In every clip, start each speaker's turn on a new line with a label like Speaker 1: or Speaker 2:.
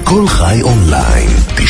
Speaker 1: כל חי אונליין,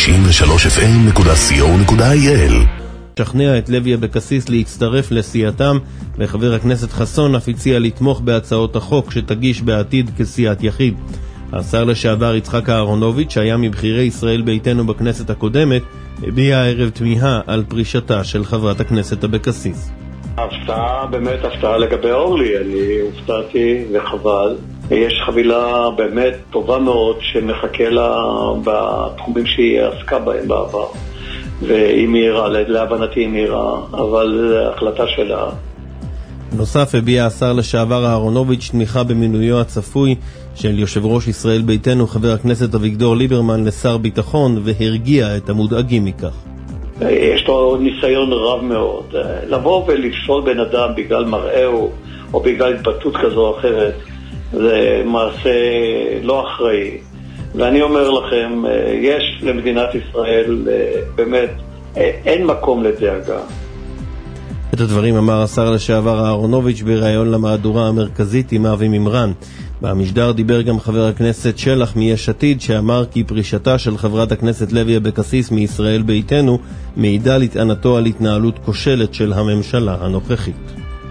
Speaker 1: 93fm.co.il.
Speaker 2: שכנע את לוי אבקסיס להצטרף לסיעתם, וחבר הכנסת חסון אף הציע לתמוך בהצעות החוק שתגיש בעתיד כסיעת יחיד. השר לשעבר יצחק אהרונוביץ', שהיה מבחירי ישראל ביתנו בכנסת הקודמת, הביע הערב תמיהה על פרישתה של חברת הכנסת אבקסיס.
Speaker 3: הפתעה, באמת הפתעה לגבי אורלי, אני הופתעתי וחבל. יש חבילה באמת טובה מאוד שמחכה לה בתחומים שהיא עסקה בהם בעבר, והיא מהירה, להבנתי היא מהירה, אבל החלטה שלה.
Speaker 2: נוסף הביע השר לשעבר אהרונוביץ' תמיכה במינויו הצפוי של יושב ראש ישראל ביתנו חבר הכנסת אביגדור ליברמן לשר ביטחון, והרגיע את המודאגים מכך.
Speaker 3: יש לו ניסיון רב מאוד. לבוא ולפסול בן אדם בגלל מראהו או בגלל התבטאות כזו או אחרת, זה מעשה לא אחראי. ואני אומר לכם, יש למדינת ישראל באמת, אין מקום לדאגה.
Speaker 2: את הדברים אמר השר לשעבר אהרונוביץ' בראיון למהדורה המרכזית עם אבי ממרן. במשדר דיבר גם חבר הכנסת שלח מיש עתיד, שאמר כי פרישתה של חברת הכנסת לוי אבקסיס מישראל ביתנו מעידה לטענתו על התנהלות כושלת של הממשלה הנוכחית.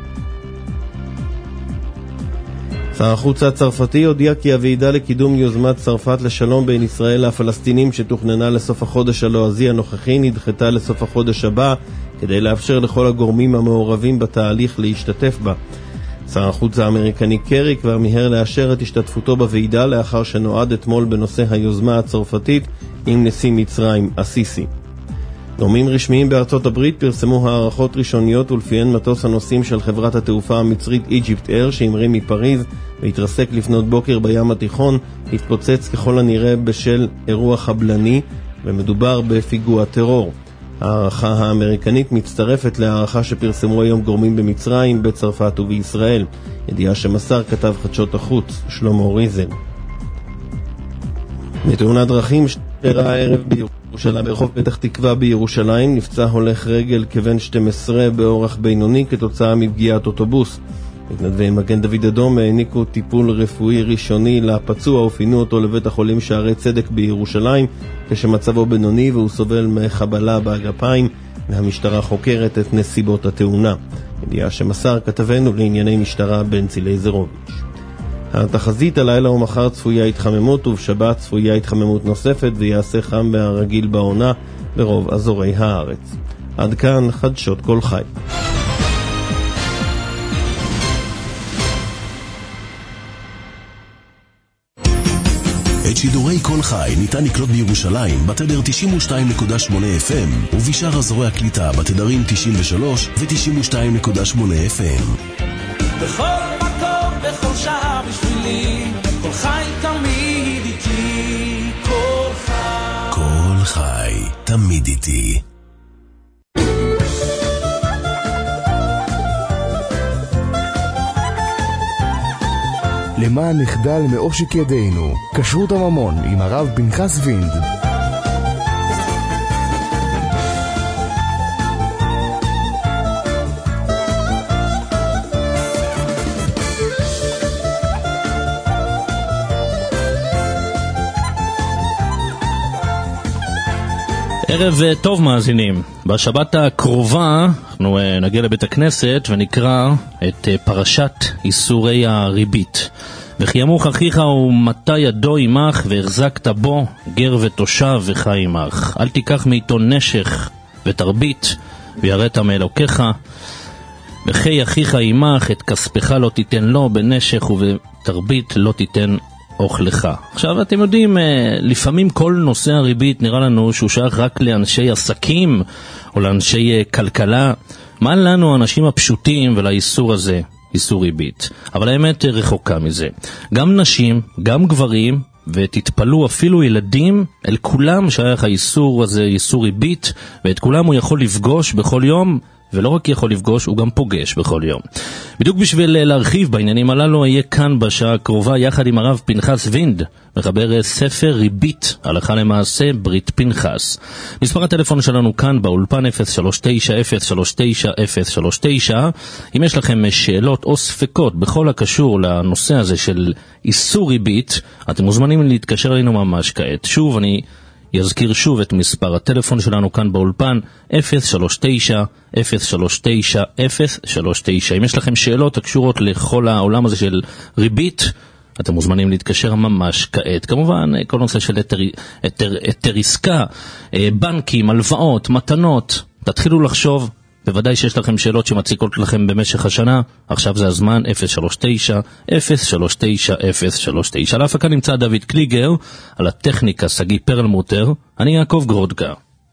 Speaker 2: שר החוץ הצרפתי הודיע כי הוועידה לקידום יוזמת צרפת לשלום בין ישראל לפלסטינים שתוכננה לסוף החודש הלועזי הנוכחי נדחתה לסוף החודש הבא, כדי לאפשר לכל הגורמים המעורבים בתהליך להשתתף בה. שר החוץ האמריקני קרי כבר מיהר לאשר את השתתפותו בוועידה לאחר שנועד אתמול בנושא היוזמה הצרפתית עם נשיא מצרים הסיסי. גורמים רשמיים בארצות הברית פרסמו הערכות ראשוניות ולפיהן מטוס הנוסעים של חברת התעופה המצרית Egypt Air שהמריא מפריז והתרסק לפנות בוקר בים התיכון התפוצץ ככל הנראה בשל אירוע חבלני, ומדובר בפיגוע טרור. הערכה האמריקנית מצטרפת להערכה שפרסמו היום גורמים במצרים, בצרפת ובישראל. ידיעה שמסר כתב חדשות החוץ שלמה ריזל. בתאונת דרכים שאירעה הערב בירושלים, ברחוב פתח תקווה בירושלים, נפצע הולך רגל כבן 12 באורח בינוני כתוצאה מפגיעת אוטובוס. מתנדבי מגן דוד אדום העניקו טיפול רפואי ראשוני לפצוע ופינו אותו לבית החולים שערי צדק בירושלים, כשמצבו בינוני והוא סובל מחבלה בגפיים, והמשטרה חוקרת את נסיבות התאונה. ידיעה שמסר כתבנו לענייני משטרה בן צילי זרוביץ'. התחזית הלילה ומחר צפויה התחממות, ובשבת צפויה התחממות נוספת ויעשה חם מהרגיל בעונה ברוב אזורי הארץ. עד כאן חדשות כל חי.
Speaker 1: את שידורי כל חי ניתן לקלוט בירושלים בתדר 92.8 FM ובשאר אזורי הקליטה בתדרים 93 ו-92.8 FM.
Speaker 4: בכל מקום, בכל שעה בשבילי, כל חי תמיד איתי, כל חי.
Speaker 1: כל חי תמיד איתי.
Speaker 5: למען נחדל מאושיק ידינו, כשרות הממון עם הרב פנחס וינד.
Speaker 6: ערב טוב מאזינים. בשבת הקרובה אנחנו נגיע לבית הכנסת ונקרא את פרשת איסורי הריבית. וכי ימוך אחיך ומטה ידו עמך והחזקת בו גר ותושב וחי עמך. אל תיקח מאיתו נשך ותרבית ויראת מאלוקיך. וכי אחיך עמך את כספך לא תיתן לו, בנשך ובתרבית לא תיתן אוכלך. עכשיו אתם יודעים, לפעמים כל נושא הריבית נראה לנו שהוא שייך רק לאנשי עסקים או לאנשי כלכלה. מה לנו האנשים הפשוטים ולאיסור הזה, איסור ריבית? אבל האמת רחוקה מזה. גם נשים, גם גברים, ותתפלו אפילו ילדים, אל כולם שייך האיסור הזה, איסור ריבית, ואת כולם הוא יכול לפגוש בכל יום ולא רק יכול לפגוש, הוא גם פוגש בכל יום. בדיוק בשביל להרחיב בעניינים הללו, יהיה כאן בשעה הקרובה יחד עם הרב פנחס וינד, מחבר ספר ריבית, הלכה למעשה ברית פנחס. מספר הטלפון שלנו כאן באולפן 039-039-039. אם יש לכם שאלות או ספקות בכל הקשור לנושא הזה של איסור ריבית, אתם מוזמנים להתקשר אלינו ממש כעת. שוב, אני יזכיר שוב את מספר הטלפון שלנו כאן באולפן 039-039-039. אם יש לכם שאלות הקשורות לכל העולם הזה של ריבית, אתם מוזמנים להתקשר ממש כעת. כמובן, כל נושא של היתר עסקה, בנקים, הלוואות, מתנות, תתחילו לחשוב. בוודאי שיש לכם שאלות שמציקות לכם במשך השנה. עכשיו זה הזמן, 039-039-039. על ההפקה נמצא דוד קליגר, על הטכניקה סגי פרלמוטר, אני יעקב גרודקה.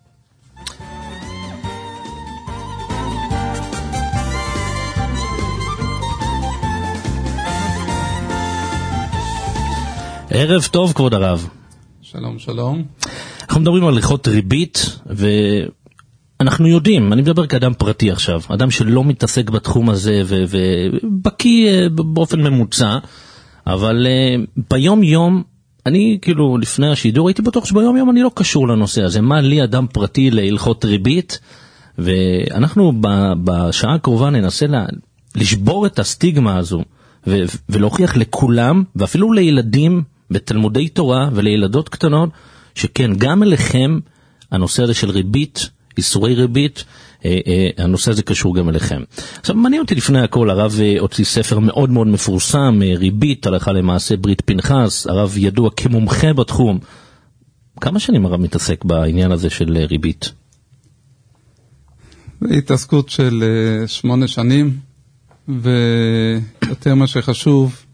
Speaker 6: ערב טוב כבוד הרב.
Speaker 7: שלום שלום.
Speaker 6: אנחנו מדברים על הלכות ריבית, אנחנו יודעים, אני מדבר כאדם פרטי עכשיו, אדם שלא מתעסק בתחום הזה ובקי באופן ממוצע, אבל ביום יום, אני כאילו לפני השידור הייתי בטוח שביום יום אני לא קשור לנושא הזה, מה לי אדם פרטי להלכות ריבית, ואנחנו בשעה הקרובה ננסה לשבור את הסטיגמה הזו, ולהוכיח לכולם, ואפילו לילדים בתלמודי תורה ולילדות קטנות, שכן גם אליכם הנושא הזה של ריבית, איסורי ריבית, הנושא הזה קשור גם אליכם. עכשיו, מעניין אותי לפני הכל, הרב הוציא ספר מאוד מאוד מפורסם, ריבית, הלכה למעשה ברית פנחס, הרב ידוע כמומחה בתחום. כמה שנים הרב מתעסק בעניין הזה של ריבית?
Speaker 7: התעסקות של 8 שנים, ויותר מה שחשוב,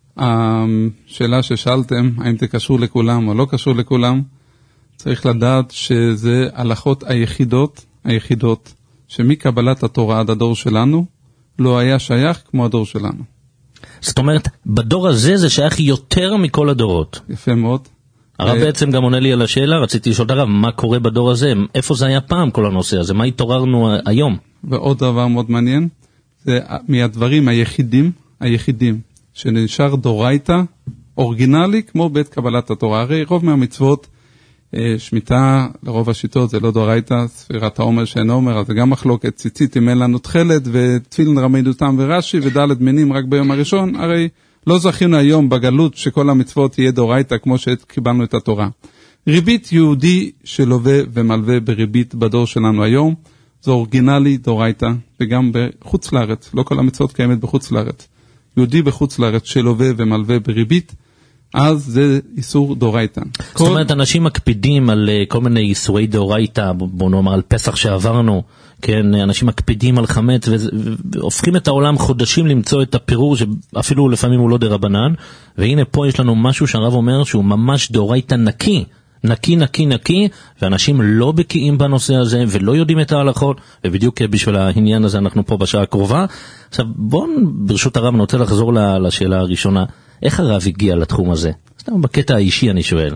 Speaker 7: השאלה ששאלתם, האם זה קשור לכולם או לא קשור לכולם, צריך לדעת שזה הלכות היחידות שמקבלת התורה עד הדור שלנו, לא היה שייך כמו הדור שלנו.
Speaker 6: זאת אומרת, בדור הזה זה שייך יותר מכל הדורות.
Speaker 7: יפה מאוד.
Speaker 6: הרב בעצם גם עונה לי על השאלה, רציתי לשאול את הרב, מה קורה בדור הזה? איפה זה היה פעם כל הנושא הזה? מה התעוררנו היום?
Speaker 7: ועוד דבר מאוד מעניין, זה מהדברים היחידים שנשאר דורייתא, אורגינלי כמו בית קבלת התורה. הרי רוב מהמצוות, שמיטה, לרוב השיטות זה לא דורייתא, ספירת העומר שאין עומר, אז זה גם מחלוקת, ציצית אם אין לנו תחלת, ותפילין רמי תם ורש"י, ודלת מנים רק ביום הראשון, הרי לא זכינו היום בגלות שכל המצוות יהיה דורייתא כמו שקיבלנו את התורה. ריבית יהודי שלווה ומלווה בריבית בדור שלנו היום, זה אורגינלי דורייתא, וגם בחוץ לארץ, לא כל המצוות קיימת בחוץ לארץ. יהודי בחוץ לארץ שלווה ומלווה בריבית, אז זה איסור דורייתא.
Speaker 6: זאת אומרת, אנשים מקפידים על כל מיני איסורי דורייתא, בוא נאמר על פסח שעברנו, כן, אנשים מקפידים על חמץ, והופכים את העולם חודשים למצוא את הפירור, שאפילו לפעמים הוא לא דרבנן, והנה פה יש לנו משהו שהרב אומר שהוא ממש דורייתא נקי, נקי, ואנשים לא בקיאים בנושא הזה, ולא יודעים את ההלכות, ובדיוק בשביל העניין הזה אנחנו פה בשעה הקרובה. עכשיו, בואו ברשות הרב נוצא לחזור לשאלה הראשונה, איך הרב הגיע לתחום הזה? סתם בקטע האישי אני שואל.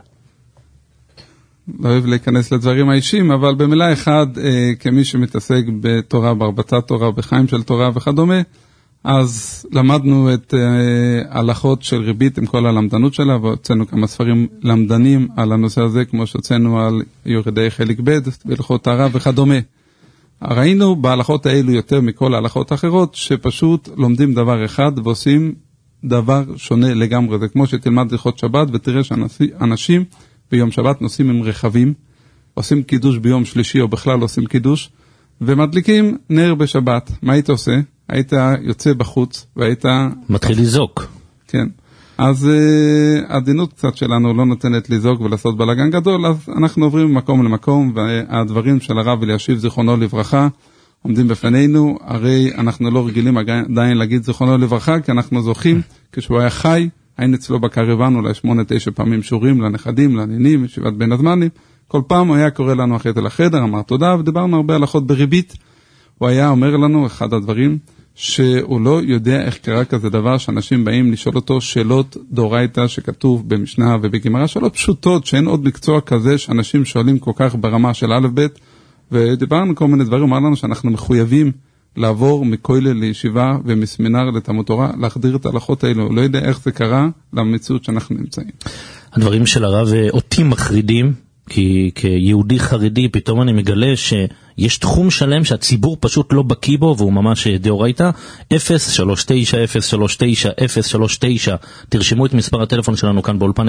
Speaker 7: לא אוהב להיכנס לדברים האישיים, אבל במילה אחד, כמי שמתעסק בתורה, בהרבצת תורה, בחיים של תורה וכדומה, אז למדנו את ההלכות של ריבית עם כל הלמדנות שלה, והוצאנו כמה ספרים למדנים על הנושא הזה, כמו שהוצאנו על יורדי חלק ב' בהלכות טהרה וכדומה. ראינו בהלכות האלו יותר מכל ההלכות האחרות, שפשוט לומדים דבר אחד ועושים דבר שונה לגמרי. זה כמו שתלמד הלכות שבת ותראה שאנשים ביום שבת נוסעים עם רכבים, עושים קידוש ביום שלישי או בכלל עושים קידוש, ומדליקים נר בשבת. מה היית עושה? היית יוצא בחוץ והיית
Speaker 6: מתחיל לזוק.
Speaker 7: כן. אז העדינות קצת שלנו לא נותנת לזוק ולעשות בלגן גדול, אז אנחנו עוברים ממקום למקום, והדברים של הרב אלישיב זיכרונו לברכה עומדים בפנינו. הרי אנחנו לא רגילים עדיין להגיד זיכרונו לברכה, כי אנחנו זוכים, כשהוא היה חי, היינו אצלו בקרבן אולי 8-9 פעמים שורים לנכדים, לנינים, ישיבת בין הזמנים. כל פעם הוא היה קורא לנו אחרי לחדר, אמר תודה, ודיברנו הרבה הלכות בריבית. הוא היה אומר לנו, אחד הדברים, שהוא לא יודע איך קרה כזה דבר, שאנשים באים לשאול אותו שאלות דורייתא שכתוב במשנה ובגמרא, שאלות פשוטות, שאין עוד מקצוע כזה שאנשים שואלים כל כך ברמה של א' ב', ודיברנו כל מיני דברים, אמר לנו שאנחנו מחויבים לעבור מכולל לישיבה ומסמינר לתלמוד תורה, להחדיר את ההלכות האלו. לא יודע איך זה קרה למציאות שאנחנו נמצאים.
Speaker 6: הדברים של הרב אותי מחרידים, כי כיהודי חרדי פתאום אני מגלה שיש תחום שלם שהציבור פשוט לא בקיא בו, והוא ממש דאורייתא. 039-039-039, תרשמו את מספר הטלפון שלנו כאן באולפן, 039-039-039,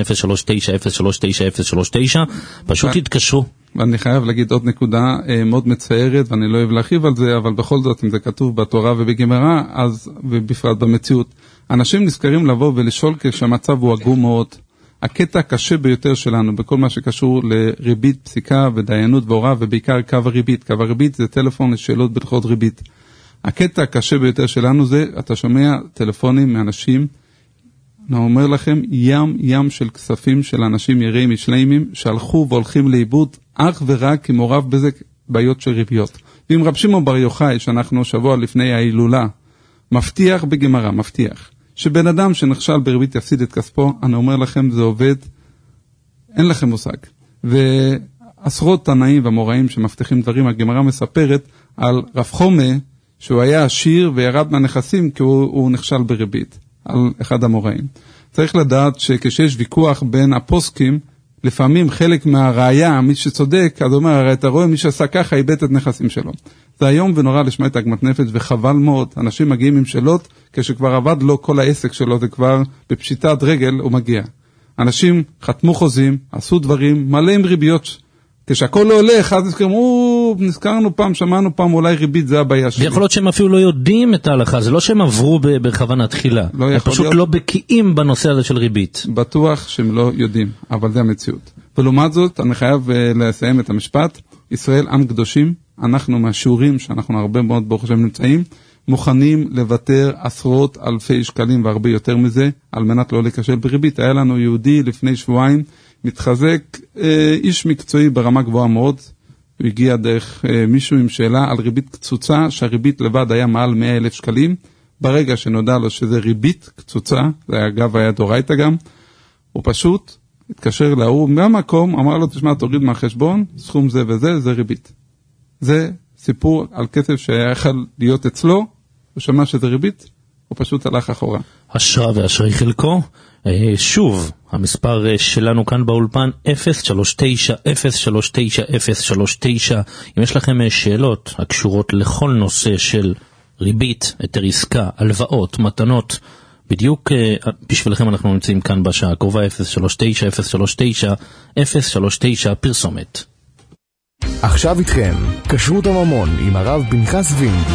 Speaker 6: פשוט תתקשרו.
Speaker 7: ואני חייב להגיד עוד נקודה מאוד מצערת, ואני לא אוהב להרחיב על זה, אבל בכל זאת, אם זה כתוב בתורה ובגמרא, אז ובפרט במציאות, אנשים נזכרים לבוא ולשאול כשהמצב הוא עגום מאוד. הקטע הקשה ביותר שלנו בכל מה שקשור לריבית, פסיקה ודיינות והוראה, ובעיקר קו הריבית. קו הריבית זה טלפון לשאלות בהלכות ריבית. הקטע הקשה ביותר שלנו זה, אתה שומע טלפונים מאנשים, אני אומר לכם, ים של כספים של אנשים יראים משלימים, שהלכו והולכים לאיבוד אך ורק עם מעורב בזה בעיות של ריביות. ואם רב שמעון בר יוחאי, שאנחנו שבוע לפני ההילולה, מבטיח בגמרא, מבטיח, שבן אדם שנכשל בריבית יפסיד את כספו, אני אומר לכם, זה עובד, אין לכם מושג. ועשרות תנאים והמוראים שמבטיחים דברים, הגמרא מספרת על רב חומה, שהוא היה עשיר וירד מהנכסים כי הוא נכשל בריבית, על אחד המוראים. צריך לדעת שכשיש ויכוח בין הפוסקים, לפעמים חלק מהראיה, מי שצודק, אז אומר, הרי אתה רואה, מי שעשה ככה, איבד את נכסים שלו. זה היום ונורא לשמוע את עגמת נפש, וחבל מאוד. אנשים מגיעים עם שאלות, כשכבר עבד לו כל העסק שלו, זה כבר בפשיטת רגל, הוא מגיע. אנשים חתמו חוזים, עשו דברים, מלא עם ריביות. כשהכל לא הולך, אז נזכרנו פעם, שמענו פעם, אולי ריבית זה הבעיה שלי.
Speaker 6: ויכול להיות שהם אפילו לא יודעים את ההלכה, זה לא שהם עברו בכוונה תחילה. הם פשוט לא בקיאים בנושא הזה של ריבית.
Speaker 7: בטוח שהם לא יודעים, אבל זה המציאות. ולעומת זאת, אני חייב לסיים את המשפט, ישראל עם קדושים, אנחנו מהשיעורים שאנחנו הרבה מאוד ברוך השם נמצאים, מוכנים לוותר עשרות אלפי שקלים והרבה יותר מזה, על מנת לא לקשל בריבית. היה לנו יהודי לפני שבועיים, מתחזק איש מקצועי ברמה גבוהה מאוד, הוא הגיע דרך מישהו עם שאלה על ריבית קצוצה, שהריבית לבד היה מעל 100,000 שקלים, ברגע שנודע לו שזה ריבית קצוצה, זה אגב היה דאורייתא גם, הוא פשוט התקשר להוא מהמקום, אמר לו תשמע תוריד מהחשבון, סכום זה וזה, זה ריבית. זה סיפור על כסף שהיה יכול להיות אצלו, הוא שמע שזה ריבית, הוא פשוט הלך אחורה.
Speaker 6: אשרה ואשרי חלקו. שוב, המספר שלנו כאן באולפן 039-039-039. אם יש לכם שאלות הקשורות לכל נושא של ריבית, היתר עסקה, הלוואות, מתנות, בדיוק בשבילכם אנחנו נמצאים כאן בשעה הקרובה 039-039-039 פרסומת.
Speaker 5: עכשיו איתכם, כשרות הממון עם הרב פנחס וינד.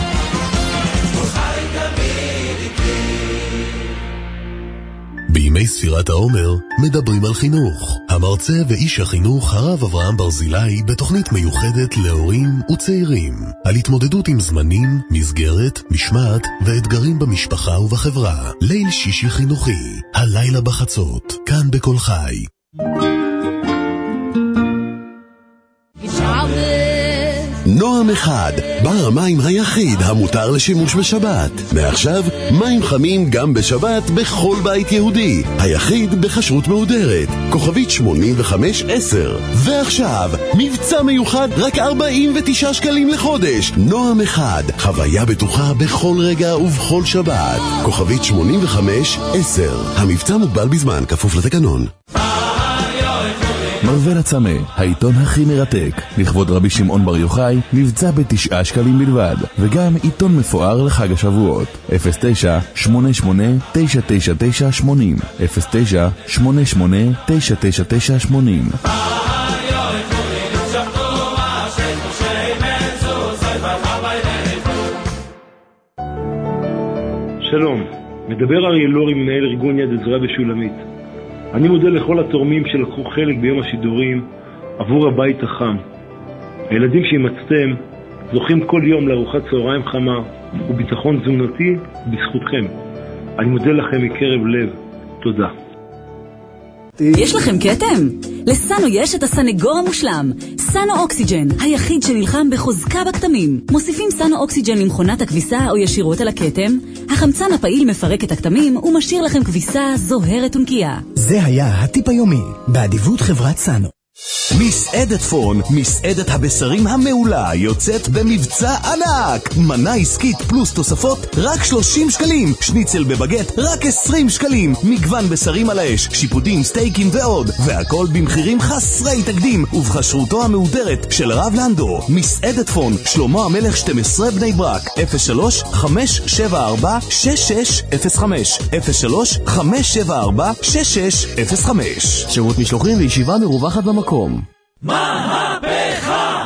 Speaker 1: בימי ספירת העומר מדברים על חינוך. המרצה ואיש החינוך הרב אברהם ברזילי בתוכנית מיוחדת להורים וצעירים על התמודדות עם זמנים, מסגרת, משמעת ואתגרים במשפחה ובחברה. ליל שישי חינוכי, הלילה בחצות, כאן בכל חי. נועם אחד, בר המים היחיד המותר לשימוש בשבת. מעכשיו, מים חמים גם בשבת בכל בית יהודי. היחיד בכשרות מהודרת. כוכבית 8510. ועכשיו, מבצע מיוחד רק 49 שקלים לחודש. נועם אחד, חוויה בטוחה בכל רגע ובכל שבת. כוכבית 8510. המבצע מוגבל בזמן, כפוף לתקנון.
Speaker 5: מרוויל הצמא, העיתון הכי מרתק, לכבוד רבי שמעון בר יוחאי, מבצע ב9 שקלים בלבד, וגם עיתון מפואר לחג השבועות. 09-88-999-80 09-88-999-80.
Speaker 8: שלום, מדבר אריה לורי, מנהל ארגון יד עזרא בשולמית. אני מודה לכל התורמים שלקחו חלק ביום השידורים עבור הבית החם. הילדים שהמצאתם זוכים כל יום לארוחת צהריים חמה וביטחון תזונתי בזכותכם. אני מודה לכם מקרב לב. תודה.
Speaker 9: יש לכם כתם? לסנו יש את הסנגור המושלם, סנו אוקסיג'ן, היחיד שנלחם בחוזקה בכתמים. מוסיפים סנו אוקסיג'ן למכונת הכביסה או ישירות על הכתם, החמצן הפעיל מפרק את הכתמים ומשאיר לכם כביסה זוהרת ונקייה.
Speaker 10: זה היה הטיפ היומי, באדיבות חברת סנו.
Speaker 1: מסעדת פון, מסעדת הבשרים המעולה, יוצאת במבצע ענק. מנה עסקית פלוס תוספות רק 30 שקלים, שניצל בבגט רק 20 שקלים, מגוון בשרים על האש, שיפודים, סטייקים ועוד, והכל במחירים חסרי תקדים ובחשרותו המהודרת של הרב לנדו. מסעדת פון, שלמה המלך 12 בני ברק, 03-574-6605, 03-574-6605. שירות משלוחים וישיבה מרווחת במקום.
Speaker 4: מהפכה!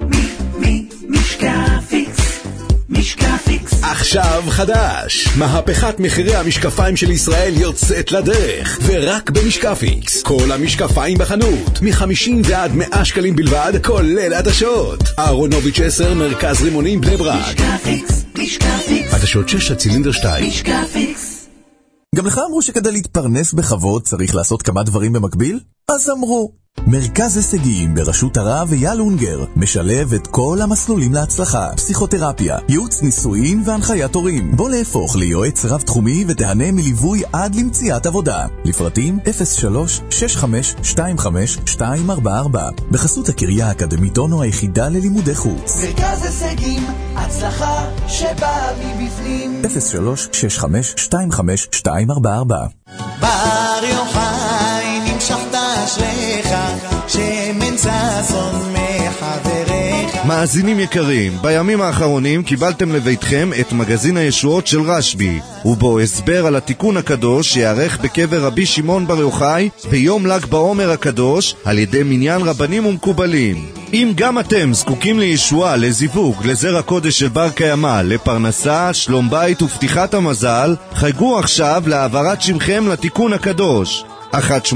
Speaker 4: משקפיקס.
Speaker 1: עכשיו חדש, מהפכת מחירי המשקפיים של ישראל יוצאת לדרך, ורק במשקפיקס. כל המשקפיים בחנות, מ-50 ועד 100 שקלים בלבד, כולל עדשות. אהרונוביץ' 10, מרכז רימונים בני ברק. משקפיקס. עדשות 6 הצילינדר 2. משקפיקס.
Speaker 10: גם לך אמרו שכדי להתפרנס בכבוד צריך לעשות כמה דברים במקביל? אז אמרו. מרכז הישגים בראשות הרב אייל אונגר משלב את כל המסלולים להצלחה, פסיכותרפיה, ייעוץ נישואין והנחיית הורים. בוא להפוך ליועץ רב תחומי ותהנה מליווי עד למציאת עבודה. לפרטים 03-6525-244 בחסות הקריה האקדמית אונו, היחידה ללימודי חוץ.
Speaker 4: מרכז הישגים, הצלחה שבאה מבפנים.
Speaker 10: 03-6525-244
Speaker 4: בר יוחאי נמשכת אשריך, שמן ששון מחבריך.
Speaker 11: מאזינים יקרים, בימים האחרונים קיבלתם לביתכם את מגזין הישועות של רשב"י, ובו הסבר על התיקון הקדוש שיערך בקבר רבי שמעון בר יוחאי ביום ל"ג בעומר הקדוש על ידי מניין רבנים ומקובלים. אם גם אתם זקוקים לישועה, לזיווג, לזרע קודש של בר קיימא, לפרנסה, שלום בית ופתיחת המזל, חייגו עכשיו להעברת שמכם לתיקון הקדוש. 1-800-36-18-18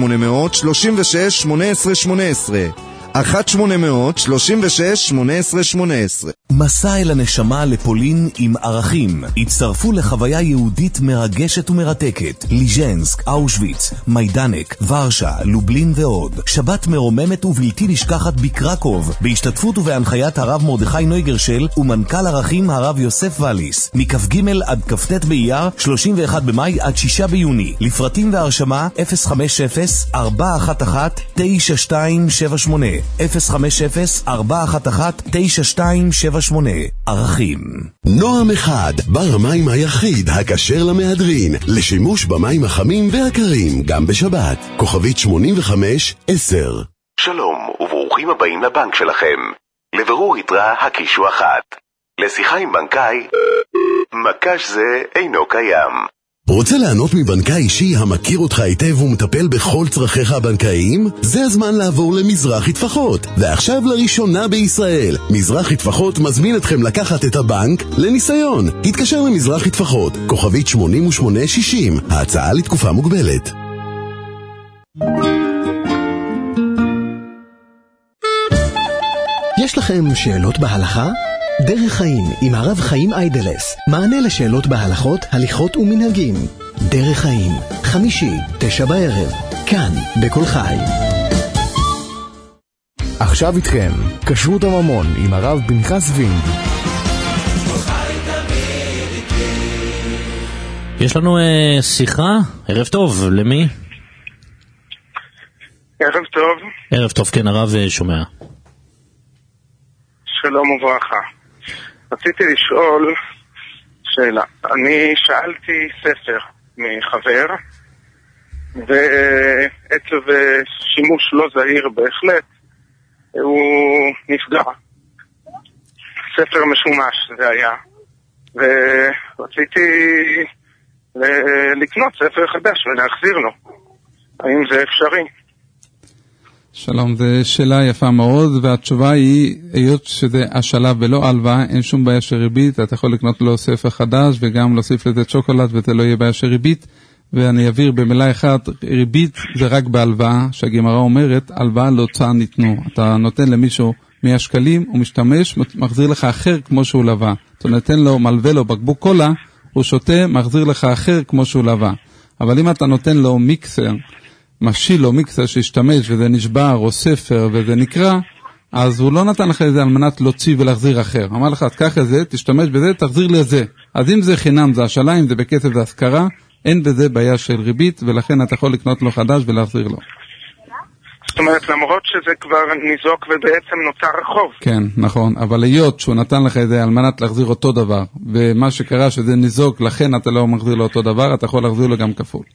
Speaker 11: 1-800-36-18-18.
Speaker 1: מסע אל הנשמה לפולין עם ערכים. הצטרפו לחוויה יהודית מרגשת ומרתקת. ליז'נסק, אושוויץ, מיידנק, ורשה, לובלין ועוד. שבת מרוממת ובלתי נשכחת בקרקוב, בהשתתפות ובהנחיית הרב מרדכי נויגרשל ומנכ"ל ערכים הרב יוסף וליס. מכ"ג עד כ"ט באייר, 31 במאי עד 6 ביוני. לפרטים והרשמה 050-411-9278 050-411-9278. ערכים. נועם אחד, בר המים היחיד הכשר למהדרין, לשימוש במים החמים והקרים גם בשבת. כוכבית 85-10.
Speaker 12: שלום וברוכים הבאים לבנק שלכם. לברור יתרה הקישו אחת. לשיחה עם בנקאי, מקש זה אינו קיים.
Speaker 1: רוצה לענות מבנקאי אישי המכיר אותך היטב ומטפל בכל צרכיך הבנקאיים? זה הזמן לעבור למזרחי טפחות. ועכשיו לראשונה בישראל, מזרחי טפחות מזמין אתכם לקחת את הבנק לניסיון. התקשר למזרחי טפחות, כוכבית 8860, ההצעה לתקופה מוגבלת.
Speaker 13: יש לכם שאלות בהלכה? דרך חיים עם הרב חיים איידלס, מענה לשאלות בהלכות, הליכות ומנהגים. דרך חיים, חמישי, 9 בערב, כאן בכל חי.
Speaker 5: עכשיו איתכם, כשרות הממון עם הרב פנחס וינד.
Speaker 6: יש לנו שיחה, ערב טוב, למי?
Speaker 14: ערב טוב.
Speaker 6: ערב טוב, כן, הרב שומע.
Speaker 14: שלום וברכה. רציתי לשאול שאלה. אני שאלתי ספר מחבר, ועצב שימוש לא זהיר בהחלט, הוא נפגע. ספר משומש זה היה, ורציתי לקנות ספר חדש ולהחזיר לו. האם זה אפשרי?
Speaker 7: שלום, זו שאלה יפה מאוד, והתשובה היא, היות שזה השלב ולא הלוואה, אין שום בעיה של ריבית, אתה יכול לקנות לו ספר חדש וגם להוסיף לזה צ'וקולד וזה לא יהיה בעיה של ריבית, ואני אעביר במילה אחת, ריבית זה רק בהלוואה, שהגמרא אומרת, הלוואה להוצאה ניתנו, אתה נותן למישהו 100 שקלים, הוא משתמש, מחזיר לך אחר כמו שהוא לווה, אתה נותן לו, מלווה לו בקבוק קולה, הוא שותה, מחזיר לך אחר כמו שהוא לווה, אבל אם אתה נותן לו מיקסר, משיל לו מיקסר שהשתמש וזה נשבר או ספר וזה נקרא, אז הוא לא נתן לך את זה על מנת להוציא ולהחזיר אחר. אמר לך, תקח את זה, תשתמש בזה, תחזיר לי את זה. אז אם זה חינם זה השאלה, אם זה בכסף זה השכרה, אין בזה בעיה של ריבית, ולכן אתה יכול לקנות לו חדש ולהחזיר לו.
Speaker 14: זאת אומרת, למרות שזה כבר ניזוק ובעצם נוצר רחוב.
Speaker 7: כן, נכון, אבל היות שהוא נתן לך את זה על מנת להחזיר אותו דבר, ומה שקרה שזה ניזוק, לכן אתה לא מחזיר לו אותו דבר, אתה יכול להחזיר לו גם כפול.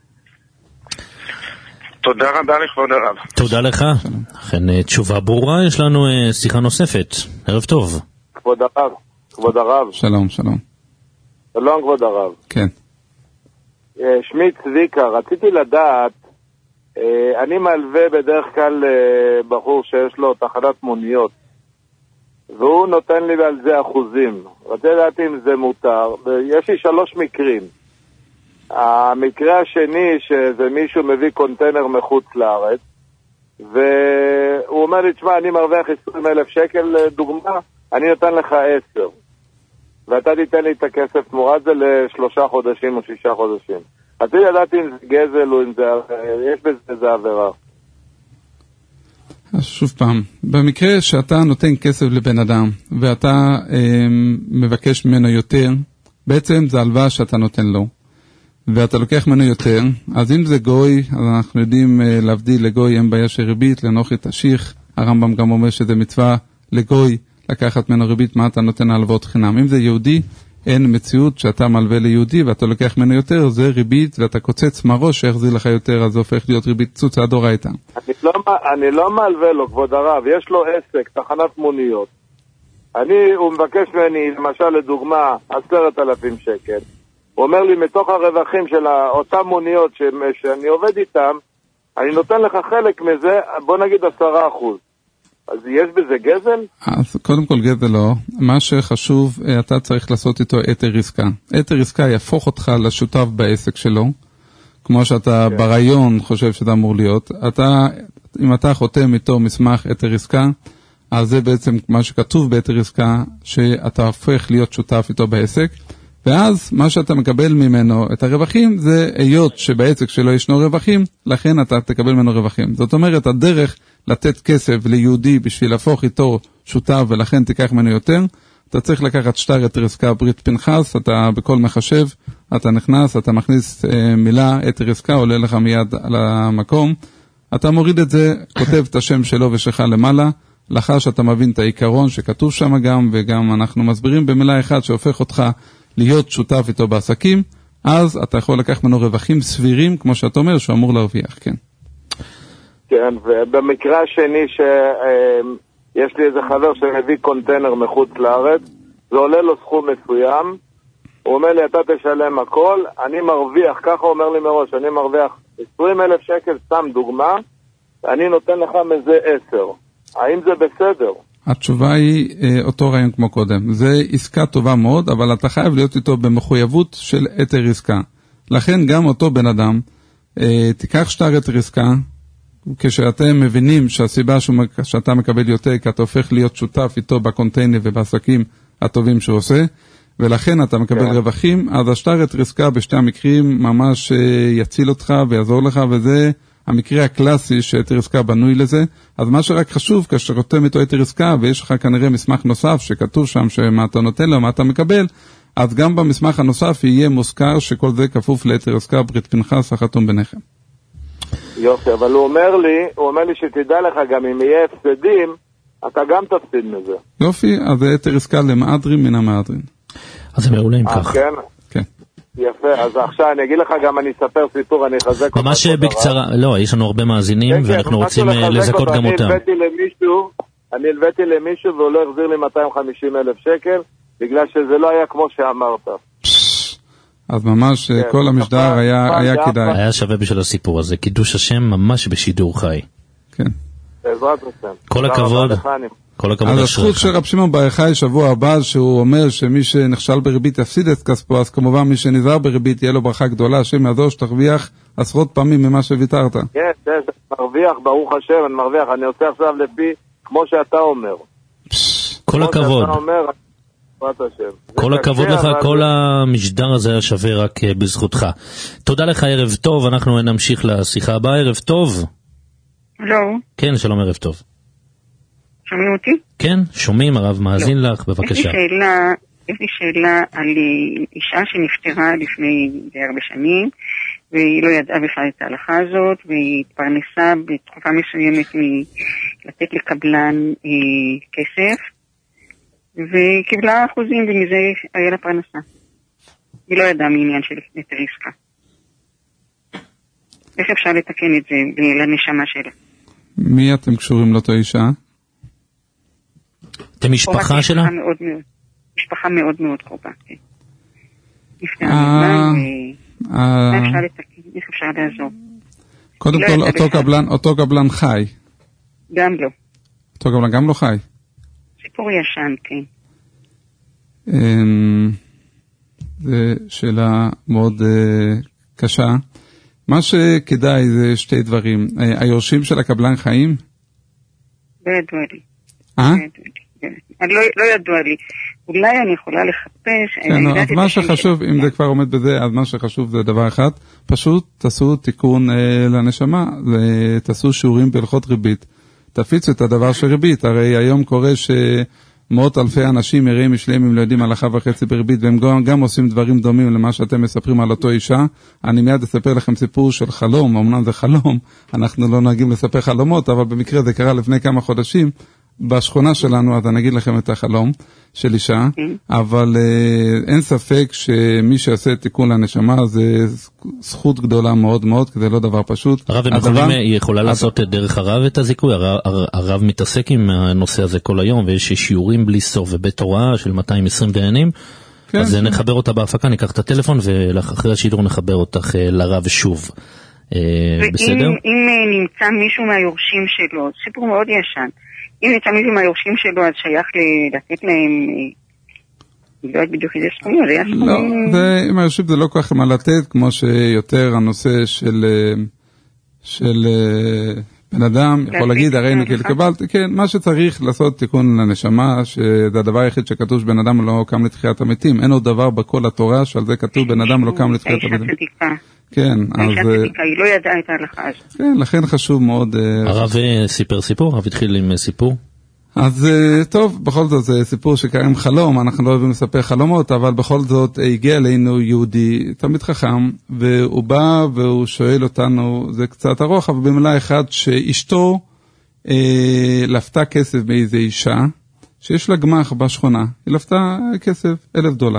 Speaker 14: תודה רבה לכבוד הרב.
Speaker 6: תודה לך. אכן תשובה ברורה, יש לנו שיחה נוספת. ערב טוב.
Speaker 15: כבוד הרב. כבוד הרב.
Speaker 7: שלום, שלום.
Speaker 15: שלום כבוד הרב.
Speaker 7: כן.
Speaker 15: שמי צביקה, רציתי לדעת, אני מלווה בדרך כלל בחור שיש לו תחנת מוניות, והוא נותן לי על זה אחוזים. רציתי לדעת אם זה מותר, ויש לי 3 מקרים. המקרה השני, שזה מישהו מביא קונטיינר מחוץ לארץ, והוא אומר לי, תשמע, אני מרוויח 20,000 שקל, דוגמה, אני נותן לך 10. ואתה תיתן לי את הכסף תמורת זה ל3 חודשים או 6 חודשים. רציתי לדעת אם זה גזל או אם זה, יש בזה עבירה.
Speaker 7: אז שוב פעם, במקרה שאתה נותן כסף לבן אדם, ואתה מבקש ממנו יותר, בעצם זה הלוואה שאתה נותן לו. ואתה לוקח ממנו יותר, אז אם זה גוי, אז אנחנו יודעים להבדיל לגוי, אין בעיה של ריבית, לנוחי תשיך, הרמב"ם גם אומר שזה מצווה לגוי, לקחת ממנו ריבית, מה אתה נותן הלוואות חינם. אם זה יהודי, אין מציאות שאתה מלווה ליהודי, ואתה לוקח ממנו יותר, זה ריבית, ואתה קוצץ מראש שיחזיר לך יותר, אז זה הופך להיות ריבית צוצה דורייתא.
Speaker 15: אני לא מלווה לו, כבוד הרב, יש לו עסק, תחנת מוניות. הוא מבקש ממני, למשל לדוגמה, 10,000 שקל. הוא אומר לי, מתוך הרווחים של אותם מוניות שאני עובד איתם, אני נותן לך חלק מזה, בוא נגיד 10%. אז יש בזה גזל?
Speaker 7: אז קודם כל גזל לא. מה שחשוב, אתה צריך לעשות איתו היתר עסקה. היתר עסקה יהפוך אותך לשותף בעסק שלו, כמו שאתה ברעיון חושב שאתה אמור להיות. אם אתה חותם איתו מסמך היתר עסקה, אז זה בעצם מה שכתוב בהיתר עסקה, שאתה הופך להיות שותף איתו בעסק. ואז מה שאתה מקבל ממנו את הרווחים זה היות שבעסק שלו ישנו רווחים, לכן אתה תקבל ממנו רווחים. זאת אומרת, הדרך לתת כסף ליהודי בשביל להפוך איתו שותף ולכן תיקח ממנו יותר, אתה צריך לקחת שטר היתר עסקה ברית פנחס, אתה בכל מחשב, אתה נכנס, אתה מכניס מילה היתר עסקה, עולה לך מיד על המקום, אתה מוריד את זה, כותב את השם שלו ושלך למעלה, לאחר שאתה מבין את העיקרון שכתוב שם גם, וגם אנחנו מסבירים במילה אחת שהופך אותך להיות שותף איתו בעסקים, אז אתה יכול לקח ממנו רווחים סבירים, כמו שאתה אומר, שהוא אמור להרוויח, כן.
Speaker 15: כן, ובמקרה השני שיש לי איזה חבר שמביא קונטיינר מחוץ לארץ, זה עולה לו סכום מסוים, הוא אומר לי, אתה תשלם הכל, אני מרוויח, ככה הוא אומר לי מראש, אני מרוויח 20,000 שקל, סתם דוגמה, אני נותן לך מזה 10. האם זה בסדר?
Speaker 7: התשובה היא אותו רעיון כמו קודם. זה עסקה טובה מאוד, אבל אתה חייב להיות איתו במחויבות של היתר עסקה. לכן גם אותו בן אדם, תיקח שטר היתר עסקה, כשאתם מבינים שהסיבה שאתה מקבל יותר, כי אתה הופך להיות שותף איתו בקונטיינר ובעסקים הטובים שהוא עושה, ולכן אתה מקבל רווחים, אז השטר היתר עסקה בשתי המקרים ממש יציל אותך ויעזור לך, וזה המקרה הקלאסי שהיתר עסקה בנוי לזה. אז מה שרק חשוב, כאשר חותם איתו היתר עסקה, ויש לך כנראה מסמך נוסף שכתוב שם שמה אתה נותן לו, מה אתה מקבל, אז גם במסמך הנוסף יהיה מוזכר שכל זה כפוף ליתר עסקה ברית פנחס החתום ביניכם.
Speaker 15: יופי, אבל הוא אומר לי שתדע לך גם אם יהיה הפסדים, אתה גם תפסיד מזה.
Speaker 7: יופי, אז זה היתר עסקה למאדרין מן המאדרין.
Speaker 6: אז זה מעולה אם כך.
Speaker 15: כן?
Speaker 7: כן.
Speaker 15: יפה, אז עכשיו אני אגיד לך גם, אני אספר סיפור, אני אחזק אותך.
Speaker 6: ממש בקצרה, לא, יש לנו הרבה מאזינים ואנחנו רוצים לזכות גם אותם.
Speaker 15: אני הלוויתי למישהו והוא לא החזיר לי 250,000 שקל, בגלל שזה לא היה כמו שאמרת.
Speaker 7: אז ממש כל המשדר היה כדאי.
Speaker 6: היה שווה בשביל הסיפור הזה, קידוש השם ממש בשידור חי.
Speaker 7: כן.
Speaker 15: בעזרת השם.
Speaker 6: כל הכבוד.
Speaker 7: אז הזכות של רב שמעון בר יוחאי שבוע הבא, שהוא אומר שמי שנכשל בריבית יפסיד את כספו, אז כמובן מי שנזהר בריבית תהיה לו ברכה גדולה, השם יעזור שתרוויח עשרות פעמים ממה שוויתרת.
Speaker 15: כן, מרוויח, ברוך השם, אני מרוויח, אני עושה עכשיו לפי כמו שאתה אומר.
Speaker 6: כל הכבוד. כל הכבוד לך, כל המשדר הזה היה שווה רק בזכותך. תודה לך, ערב טוב, אנחנו נמשיך לשיחה הבאה. ערב טוב.
Speaker 16: לא.
Speaker 6: כן, שלום, ערב טוב.
Speaker 16: שומעים אותי?
Speaker 6: כן, שומעים, הרב מאזין לך, בבקשה.
Speaker 16: יש לי שאלה על אישה שנפטרה לפני די הרבה שנים, והיא לא ידעה בכלל את ההלכה הזאת, והיא התפרנסה בתקופה מסוימת לתת לקבלן כסף, וקיבלה אחוזים, ומזה היה לה פרנסה. היא לא ידעה מעניין של נטל עסקה. איך אפשר לתקן את זה לנשמה שלה?
Speaker 7: מי אתם קשורים לאותו אישה?
Speaker 6: אתם משפחה שלה?
Speaker 16: משפחה מאוד מאוד קרובה, כן. לפני המזמן, איך אפשר לתקן? איך אפשר לעזור?
Speaker 7: קודם כל, אותו קבלן חי.
Speaker 16: גם לא.
Speaker 7: אותו קבלן גם לא חי?
Speaker 16: סיפור ישן, כן.
Speaker 7: זו שאלה מאוד קשה. מה שכדאי זה שתי דברים. היורשים של הקבלן חיים?
Speaker 16: לא ידוע לי. לא ידוע לי. אולי אני יכולה לחפש.
Speaker 7: כן, אז מה שחשוב, אם זה כבר עומד בזה, אז מה שחשוב זה דבר אחד. פשוט תעשו תיקון לנשמה, תעשו שיעורים בהלכות ריבית. תפיצו את הדבר של ריבית. הרי היום קורה שמאות אלפי אנשים יראים משלמים לא יודעים הלכה וחצי בריבית, והם גם עושים דברים דומים למה שאתם מספרים על אותו אישה. אני מיד אספר לכם סיפור של חלום, אמנם זה חלום, אנחנו לא נוהגים לספר חלומות, אבל במקרה זה קרה לפני כמה חודשים, בשכונה שלנו, אז אני אגיד לכם את החלום של אישה, אבל אין ספק שמי שעושה תיקון לנשמה זה זכות גדולה מאוד מאוד, כי זה לא דבר פשוט.
Speaker 6: הרב, היא יכולה לעשות דרך הרב את הזיכוי? הרב מתעסק עם הנושא הזה כל היום, ויש שיעורים בלי סוף ובית הוראה של 220 דיינים, אז נחבר אותה בהפקה, ניקח את הטלפון, ואחרי השידור נחבר אותך לרב שוב. בסדר?
Speaker 16: אם נמצא מישהו מהיורשים שלו, סיפור מאוד ישן, אם נמצא מישהו מהיורשים שלו, אז שייך לתת להם, לא יודעת בדיוק איזה סכומים, זה היה סכומים...
Speaker 7: לא, עם היורשים זה לא כל כך מה לתת, כמו שיותר הנושא של בן אדם, יכול להגיד, הרי אני קבלתי, כן, מה שצריך לעשות תיקון לנשמה, שזה הדבר היחיד שכתוב שבן אדם לא קם לתחיית המתים, אין עוד דבר בכל התורה שעל זה כתוב בן אדם לא קם לתחיית המתים. כן, אז...
Speaker 16: היא לא ידעה את ההלכה הזאת.
Speaker 7: כן, לכן חשוב מאוד...
Speaker 6: הרב סיפר סיפור? הרב התחיל עם סיפור?
Speaker 7: אז טוב, בכל זאת זה סיפור שקיים חלום, אנחנו לא אוהבים לספר חלומות, אבל בכל זאת הגיע אלינו יהודי, תמיד חכם, והוא בא והוא שואל אותנו, זה קצת ארוך, אבל במילה אחת, שאשתו לפתה כסף באיזו אישה, שיש לה גמח בשכונה, היא לפתה כסף, $1,000.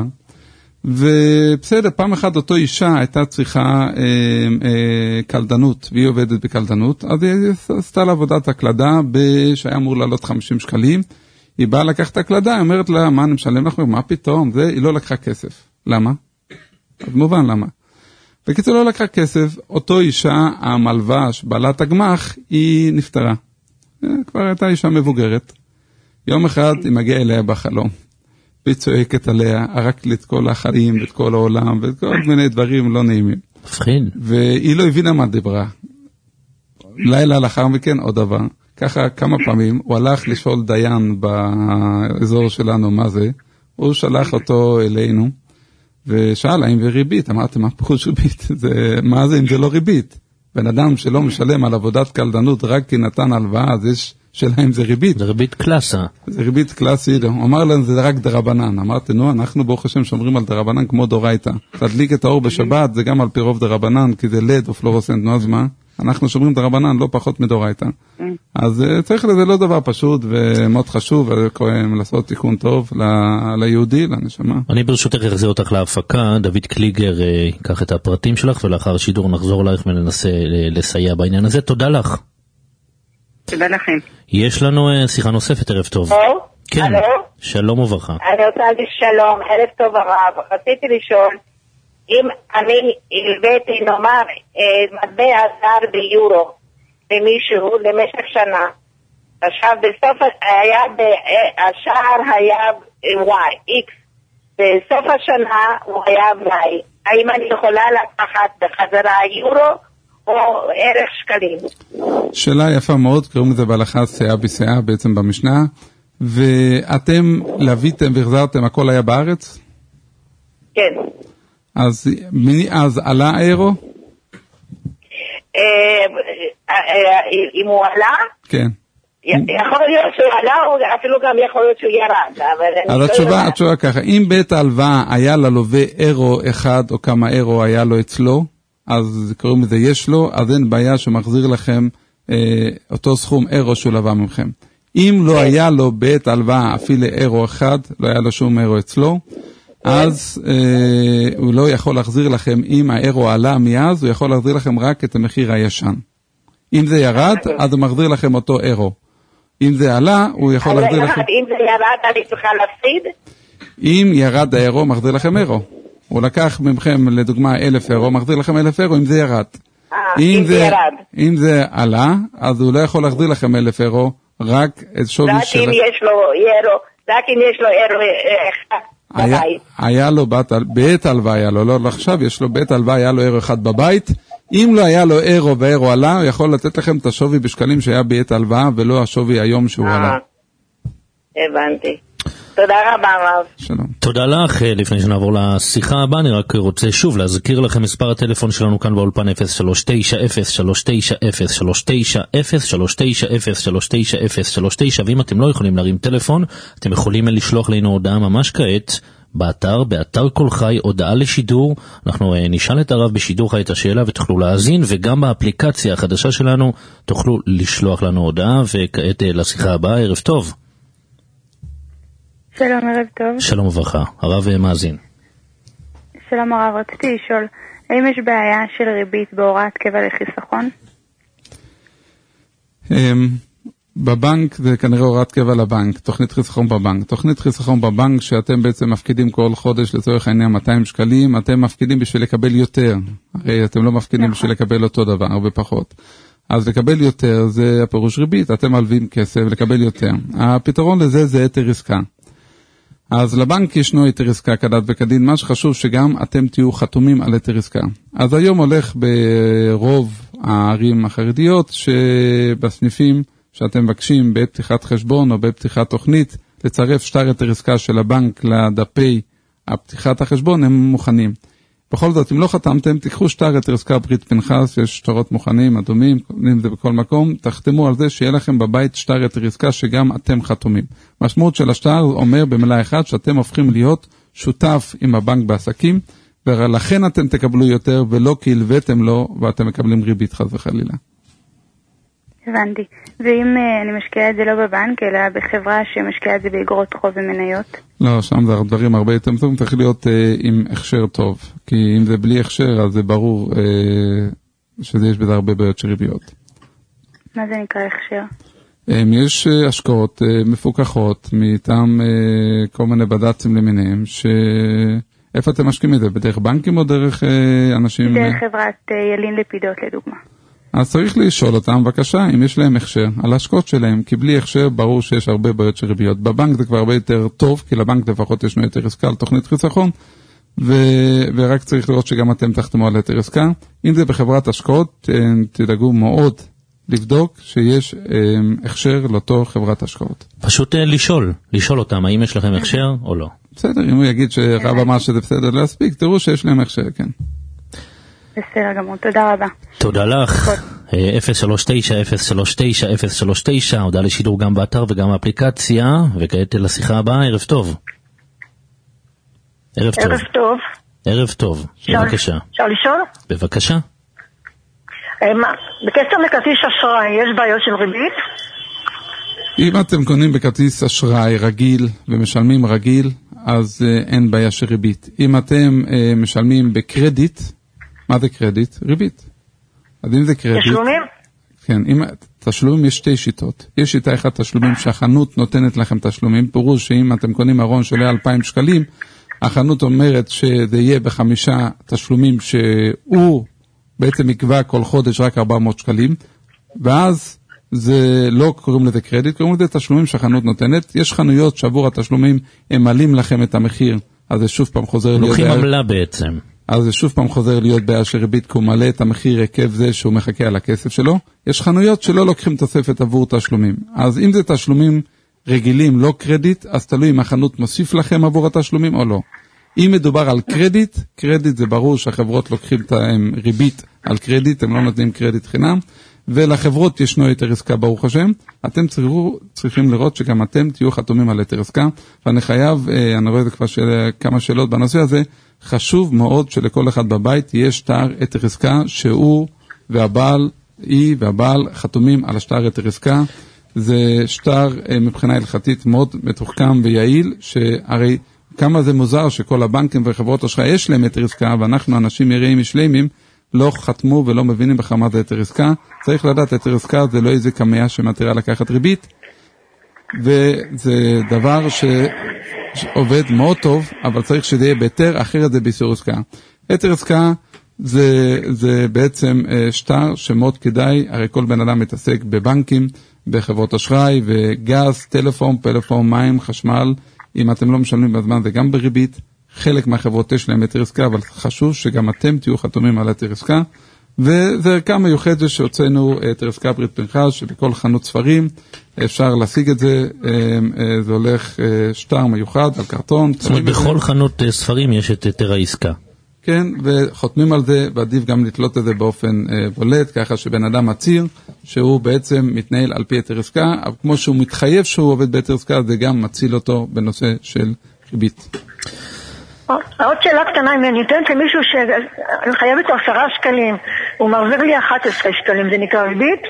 Speaker 7: ובסדר, פעם אחת אותו אישה הייתה צריכה קלדנות, והיא עובדת בקלדנות, אז היא עשתה לעבודת הקלדה שהיה אמור לעלות 50 שקלים, היא באה לקחת את הקלדה, היא אומרת לה, מה אני משלם לך? מה פתאום? היא לא לקחה כסף. למה? אז מובן למה. בקיצור לא לקחה כסף, אותו אישה, המלבש, בעלת הגמח, היא נפטרה. כבר הייתה אישה מבוגרת. יום אחד היא מגיעה אליה בחלום. והיא צועקת עליה, הרק לי את כל החיים ואת כל העולם ואת כל מיני דברים לא נעימים.
Speaker 6: מפחיד.
Speaker 7: והיא לא הבינה מה דיברה. לילה לאחר מכן עוד דבר. ככה כמה פעמים הוא הלך לשאול דיין באזור שלנו מה זה. הוא שלח אותו אלינו ושאל האם זה ריבית. אמרתי מה פירוש ריבית? מה זה אם זה לא ריבית? בן אדם שלא משלם על עבודת קלדנות רק כי נתן הלוואה, אז יש שלהם זה ריבית.
Speaker 6: זה ריבית קלאסה.
Speaker 7: זה ריבית קלאסית. הוא אמר לנו זה רק דרבנן. אמרתי, נו, אנחנו ברוך השם שומרים על דרבנן כמו דורייתא. תדליק את האור בשבת, זה גם על פי רוב דרבנן, כי זה לד או פלורוסנט, נו אז מה? אנחנו שומרים דרבנן, לא פחות מדורייתא. אז צריך לזה לא דבר פשוט ומאוד חשוב, לעשות תיקון טוב ליהודי, לנשמה.
Speaker 6: אני ברשותך אחזיר אותך להפקה, דוד קליגר ייקח את הפרטים שלך, ולאחר השידור נחזור אלייך וננסה לסייע בעניין הזה. תודה לך.
Speaker 16: תודה לכם.
Speaker 6: יש לנו שיחה נוספת, ערב טוב. כן, שלום וברכה.
Speaker 17: אני רוצה להגיד שלום, ערב טוב הרב. רציתי לשאול, אם אני הלוויתי, נאמר, מטבע זר ביורו למישהו למשך שנה, עכשיו בסוף השער היה Y, X, בסוף השנה הוא היה Y. האם אני יכולה לקחת בחזרה יורו או ערך שקלים?
Speaker 7: שאלה יפה מאוד, קוראים לזה בהלכה סאה בסאה בעצם במשנה, ואתם לוויתם והחזרתם, הכל היה בארץ?
Speaker 17: כן.
Speaker 7: אז עלה האירו?
Speaker 17: אם הוא עלה?
Speaker 7: כן.
Speaker 17: יכול להיות שהוא עלה, או אפילו גם יכול להיות שהוא ירד.
Speaker 7: אז התשובה ככה, אם בית ההלוואה היה ללווה אירו אחד או כמה אירו היה לו אצלו, אז קוראים לזה יש לו, אז אין בעיה שמחזיר לכם אותו סכום אירו שהוא לווה ממכם. אם לא היה לו בעת הלוואה אפילו אירו אחד, לא היה לו שום אירו אצלו, אז הוא לא יכול להחזיר לכם, אם האירו עלה מאז, הוא יכול להחזיר לכם רק את המחיר הישן. אם זה ירד, אז הוא מחזיר לכם אותו אירו. אם זה עלה, הוא יכול להחזיר לכם...
Speaker 17: אם זה ירד, אני צריכה להפסיד?
Speaker 7: אם ירד האירו, מחזיר לכם אירו. הוא לקח ממכם, לדוגמה, 1,000 אירו, מחזיר לכם 1,000 אירו, אם זה ירד.
Speaker 17: אם זה ירד.
Speaker 7: אם זה עלה, אז הוא לא יכול להחזיר לכם 1,000 אירו, רק את שווי של...
Speaker 17: רק אם יש לו אירו, רק אם יש לו אירו אחד בבית.
Speaker 7: היה לו בעת הלוואה, היה לו, לא עכשיו, יש לו בעת הלוואה, היה לו אירו אחד בבית. אם לא היה לו אירו ואירו עלה, הוא יכול לתת לכם את השווי בשקלים שהיה בעת הלוואה, ולא השווי היום שהוא עלה.
Speaker 17: הבנתי. תודה רבה רב.
Speaker 7: שלום.
Speaker 6: תודה לך. לפני שנעבור לשיחה הבאה, אני רק רוצה שוב להזכיר לכם מספר הטלפון שלנו כאן באולפן 039-039-039, 039-039-039, ואם אתם לא יכולים להרים טלפון, אתם יכולים לשלוח לנו הודעה ממש כעת, באתר כל חי, הודעה לשידור. אנחנו נשאל את הרב בשידור חי את השאלה ותוכלו להאזין, וגם באפליקציה החדשה שלנו תוכלו לשלוח לנו הודעה. וכעת לשיחה הבאה. ערב טוב.
Speaker 18: שלום, ערב טוב.
Speaker 6: שלום וברכה, הרב מאזין.
Speaker 18: שלום הרב, רציתי לשאול, האם יש בעיה של ריבית בהוראת קבע לחיסכון?
Speaker 7: בבנק זה כנראה הוראת קבע לבנק, תוכנית חיסכון בבנק. תוכנית חיסכון בבנק שאתם בעצם מפקידים כל חודש לצורך העניין 200 שקלים, אתם מפקידים בשביל לקבל יותר. הרי אתם לא מפקידים בשביל לקבל אותו דבר, הרבה פחות. אז לקבל יותר זה הפירוש ריבית, אתם מלווים כסף לקבל יותר. הפתרון לזה זה יתר עסקה. אז לבנק ישנו יתר עסקה כדת וכדין, מה שחשוב שגם אתם תהיו חתומים על יתר עסקה. אז היום הולך ברוב הערים החרדיות שבסניפים שאתם מבקשים בפתיחת חשבון או בפתיחת תוכנית, לצרף שטר יתר עסקה של הבנק לדפי הפתיחת החשבון, הם מוכנים. בכל זאת, אם לא חתמתם, תיקחו שטר יתר עסקה ברית פנחס, יש שטרות מוכנים, אדומים, אם זה בכל מקום, תחתמו על זה שיהיה לכם בבית שטר יתר עסקה שגם אתם חתומים. משמעות של השטר אומר במילה אחת שאתם הופכים להיות שותף עם הבנק בעסקים, ולכן אתם תקבלו יותר ולא כי הלוויתם לו ואתם מקבלים ריבית חס וחלילה.
Speaker 18: הבנתי. ואם אני משקיעה את זה לא בבנק, אלא בחברה שמשקיעה את זה באגרות חוב ומניות?
Speaker 7: לא, שם זה דברים הרבה יותר טובים, צריך להיות עם הכשר טוב. כי אם זה בלי הכשר, אז זה ברור שזה יש בזה הרבה בעיות של ריביות.
Speaker 18: מה זה נקרא הכשר?
Speaker 7: יש השקעות מפוקחות מטעם כל מיני בד"צים למיניהם, איפה אתם משקיעים את זה? בדרך בנקים או דרך אנשים?
Speaker 18: דרך חברת ילין לפידות לדוגמה.
Speaker 7: אז צריך לשאול אותם, בבקשה, אם יש להם הכשר על ההשקעות שלהם, כי בלי הכשר ברור שיש הרבה בעיות של ריביות. בבנק זה כבר הרבה יותר טוב, כי לבנק לפחות ישנו יותר עסקה על תוכנית חיסכון, ורק צריך לראות שגם אתם תחתמו על יותר עסקה. אם זה בחברת השקעות, תדאגו מאוד לבדוק שיש הכשר לאותו חברת השקעות.
Speaker 6: פשוט לשאול אותם, האם יש לכם הכשר או לא.
Speaker 7: בסדר, אם הוא יגיד שרב אמר שזה בסדר להספיק, תראו שיש להם הכשר, כן.
Speaker 18: בסדר גמור, תודה רבה.
Speaker 6: תודה לך. 039-039-039, הודעה לשידור גם באתר וגם באפליקציה, וכעת לשיחה הבאה. ערב טוב. ערב טוב.
Speaker 19: ערב טוב.
Speaker 6: ערב טוב, בבקשה.
Speaker 19: אפשר לשאול?
Speaker 6: בבקשה.
Speaker 19: בקשר לכרטיס אשראי, יש בעיות של ריבית?
Speaker 7: אם אתם קונים בכרטיס אשראי רגיל ומשלמים רגיל, אז אין בעיה של ריבית. אם אתם משלמים בקרדיט, מה זה קרדיט? ריבית. אז אם זה קרדיט...
Speaker 19: תשלומים?
Speaker 7: כן, אם תשלומים יש שתי שיטות. יש שיטה אחת תשלומים שהחנות נותנת לכם תשלומים, פירוש שאם אתם קונים ארון שעולה 2,000 שקלים, החנות אומרת שזה יהיה ב5 תשלומים שהוא בעצם יקבע כל חודש רק 400 שקלים, ואז זה לא קוראים לזה קרדיט, קוראים לזה תשלומים שהחנות נותנת. יש חנויות שעבור התשלומים הם מעלים לכם את המחיר, אז זה שוב פעם חוזר להיות...
Speaker 6: לוקחים עמלה בעצם.
Speaker 7: אז זה שוב פעם חוזר להיות בעיה של ריבית, כי הוא מעלה את המחיר עקב זה שהוא מחכה על הכסף שלו. יש חנויות שלא לוקחים תוספת עבור תשלומים. אז אם זה תשלומים רגילים, לא קרדיט, אז תלוי אם החנות מוסיף לכם עבור התשלומים או לא. אם מדובר על קרדיט, קרדיט זה ברור שהחברות לוקחים את ריבית על קרדיט, הם לא נותנים קרדיט חינם, ולחברות ישנו יותר עסקה ברוך השם. אתם צריכים לראות שגם אתם תהיו חתומים על יותר עסקה, ואני חייב, אני רואה את זה כבר כמה שאלות בנושא הזה, חשוב מאוד שלכל אחד בבית יש שטר היתר עסקה שהוא והבעל, היא והבעל חתומים על השטר היתר עסקה. זה שטר מבחינה הלכתית מאוד מתוחכם ויעיל, שהרי כמה זה מוזר שכל הבנקים וחברות אשראי יש להם היתר עסקה, ואנחנו אנשים יראים משלימים לא חתמו ולא מבינים בכמה זה היתר עסקה. צריך לדעת, היתר עסקה זה לא איזה קמיה שמתירה לקחת ריבית, וזה דבר שעובד מאוד טוב, אבל צריך שזה יהיה בהיתר, אחרת זה באיסור עסקה. היתר עסקה זה בעצם שטר שמאוד כדאי, הרי כל בן אדם מתעסק בבנקים, בחברות אשראי וגז, טלפון, פלאפון, מים, חשמל. אם אתם לא משלמים בזמן זה גם בריבית. חלק מהחברות יש להם היתר עסקה, אבל חשוב שגם אתם תהיו חתומים על היתר עסקה. וזה ערכה מיוחדת שהוצאנו היתר עסקה ברית פנחס, שבכל חנות ספרים אפשר להשיג את זה. זה הולך שטר מיוחד על קרטון.
Speaker 6: זאת אומרת, בכל חנות ספרים יש את היתר העסקה.
Speaker 7: כן, וחותמים על זה, ועדיף גם לתלות את זה באופן בולט, ככה שבן אדם מצהיר שהוא בעצם מתנהל על פי היתר עסקה, אבל כמו שהוא מתחייב שהוא עובד בהיתר עסקה, זה גם מציל אותו בנושא של ריבית.
Speaker 19: עוד שאלה קטנה, אם אני נותנת למישהו שאני חייבת לו 10 שקלים, הוא מחזיר לי 11 שקלים, זה נקרא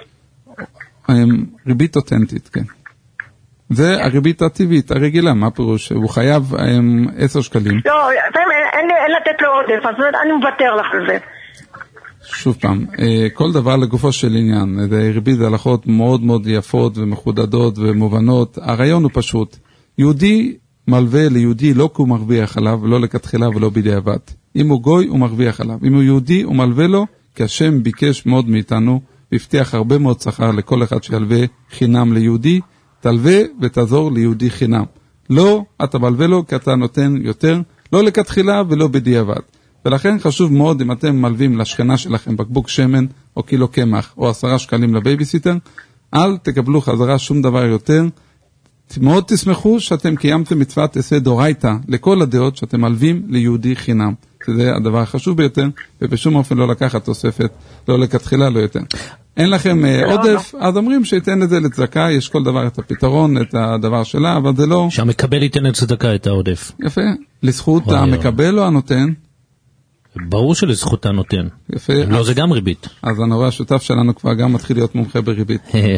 Speaker 19: ריבית?
Speaker 7: ריבית אותנטית, כן. זה הריבית הטבעית, הרגילה, מה פירוש? הוא חייב 10 שקלים.
Speaker 19: לא, אין לתת לו עודף, אז אני מוותר לך על זה.
Speaker 7: שוב פעם, כל דבר לגופו של עניין, ריבית זה הלכות מאוד מאוד יפות ומחודדות ומובנות. הרעיון הוא פשוט, יהודי מלווה ליהודי לא כי הוא מרוויח עליו, לא לכתחילה ולא בדיעבד. אם הוא גוי הוא מרוויח עליו, אם הוא יהודי הוא מלווה לו, כי השם ביקש מאוד מאיתנו, והבטיח הרבה מאוד שכר לכל אחד שילווה חינם ליהודי, תלווה ותעזור ליהודי חינם. לא, אתה מלווה לו כי אתה נותן יותר, לא לכתחילה ולא בדיעבד. ולכן חשוב מאוד אם אתם מלווים לשכנה שלכם בקבוק שמן או קילו קמח או 10 שקלים לבייביסיטר, אל תקבלו חזרה שום דבר יותר. מאוד תשמחו שאתם קיימתם מצוות עשה דורייתא לכל הדעות שאתם מלווים ליהודי חינם. זה הדבר החשוב ביותר, ובשום אופן לא לקחת תוספת, לא לכתחילה, לא יותר. אין לכם עודף, אז אומרים שייתן את זה לצדקה, יש כל דבר את הפתרון, את הדבר שלה, אבל זה לא...
Speaker 6: שהמקבל ייתן לצדקה את העודף.
Speaker 7: יפה, לזכות המקבל או הנותן?
Speaker 6: ברור שלזכות הנותן.
Speaker 7: יפה.
Speaker 6: לא, זה גם ריבית.
Speaker 7: אז הנורא השותף שלנו כבר גם מתחיל להיות מומחה בריבית.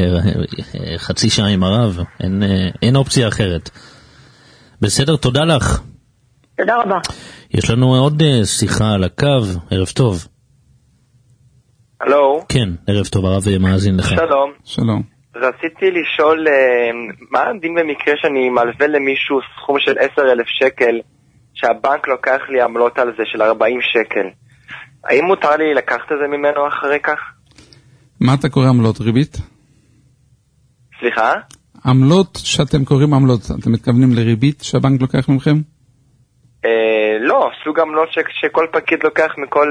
Speaker 6: חצי שעה עם הרב, אין אופציה אחרת. בסדר, תודה לך.
Speaker 19: תודה רבה.
Speaker 6: יש לנו עוד שיחה על הקו, ערב טוב.
Speaker 20: הלו.
Speaker 6: כן, ערב טוב, הרב מאזין לך.
Speaker 20: שלום.
Speaker 7: שלום.
Speaker 20: רציתי לשאול, מה הדין במקרה שאני מלווה למישהו סכום של 10,000 שקל, שהבנק לוקח לי עמלות על זה של 40 שקל. האם מותר לי לקחת את זה ממנו אחרי כך?
Speaker 7: מה אתה קורא עמלות? ריבית?
Speaker 20: סליחה?
Speaker 7: עמלות שאתם קוראים עמלות, אתם מתכוונים לריבית שהבנק לוקח ממכם?
Speaker 20: לא, סוג עמלות שכל פקיד לוקח מכל...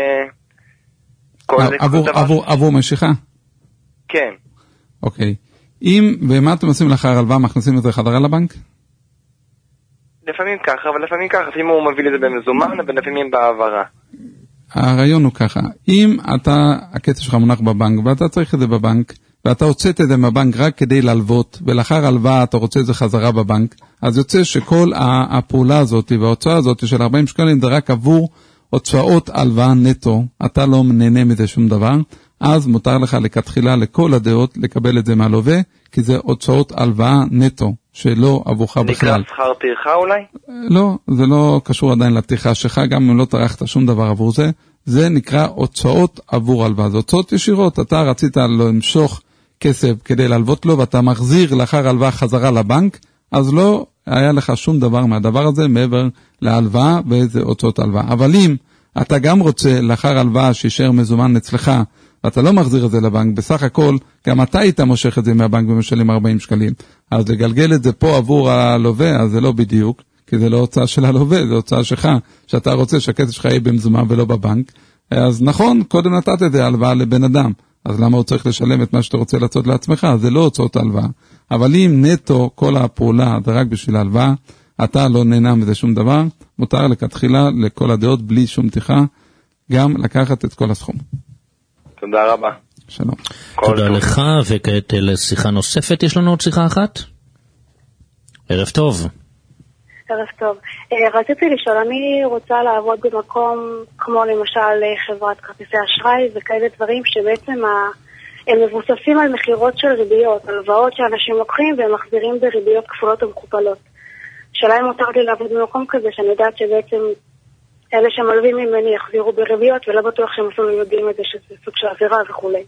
Speaker 7: עבור משיכה?
Speaker 20: כן.
Speaker 7: אוקיי. ומה אתם עושים לאחר הלוואה, מכניסים את זה חזרה לבנק?
Speaker 20: לפעמים ככה, אבל לפעמים ככה. לפעמים הוא מביא לזה במזומן, ולפעמים בעברה.
Speaker 7: הרעיון הוא ככה. אם הכסף שלך מונח בבנק, ואתה צריך את זה בבנק, ואתה הוצאת את זה מהבנק רק כדי להלוות, ולאחר הלוואה אתה רוצה את זה חזרה בבנק, אז יוצא שכל הפעולה הזאת וההוצאה הזאת של 40 שקלים זה רק עבור הוצאות הלוואה נטו, אתה לא נהנה מזה שום דבר, אז מותר לך לכתחילה לכל הדעות לקבל את זה מהלווה, כי זה הוצאות הלוואה נטו, שלא עבורך בכלל.
Speaker 20: נקרא שכר טרחה אולי?
Speaker 7: לא, זה לא קשור עדיין לפתיחה שלך, גם אם לא טרחת שום דבר עבור זה, זה נקרא הוצאות עבור הלוואה, זה הוצאות ישירות, אתה רצית למשוך כסף כדי להלוות לו, ואתה מחזיר לאחר הלוואה חזרה לבנק, אז לא היה לך שום דבר מהדבר הזה מעבר להלוואה ואיזה הוצאות הלוואה. אבל אם אתה גם רוצה לאחר הלוואה שישאר מזומן אצלך, ואתה לא מחזיר את זה לבנק, בסך הכל גם אתה היית מושך את זה מהבנק ומשלם 40 שקלים. אז לגלגל את זה פה עבור הלווה, אז זה לא בדיוק, כי זה לא הוצאה של הלווה, זה הוצאה שלך, שאתה רוצה שהכסף שלך יהיה במזומן ולא בבנק. אז נכון, קודם נתת את זה הלוואה לבן אדם, אז למה הוא צריך לשלם את מה שאתה רוצה לעשות לעצמך? זה לא הוצאות הלוואה. אבל אם נטו כל הפעולה זה רק בשביל ההלוואה, אתה לא נהנה מזה שום דבר, מותר לכתחילה לכל הדעות בלי שום פתיחה, גם לקחת את כל הסכום.
Speaker 20: תודה רבה.
Speaker 7: שלום.
Speaker 6: תודה לך, וכעת לשיחה נוספת, יש לנו עוד שיחה אחת? ערב טוב.
Speaker 21: ערב טוב. רציתי לשאול, אני רוצה לעבוד במקום כמו למשל חברת כרטיסי אשראי וכאלה דברים שבעצם הם מבוססים על מחירות של ריביות, הלוואות שאנשים לוקחים והם מחזירים בריביות כפולות ומכופלות. שאלה אם מותר לי לעבוד במקום כזה שאני יודעת שבעצם אלה שמלווים ממני יחזירו בריביות ולא בטוח שהם אפילו יודעים את זה שזה סוג של עבירה וכולי.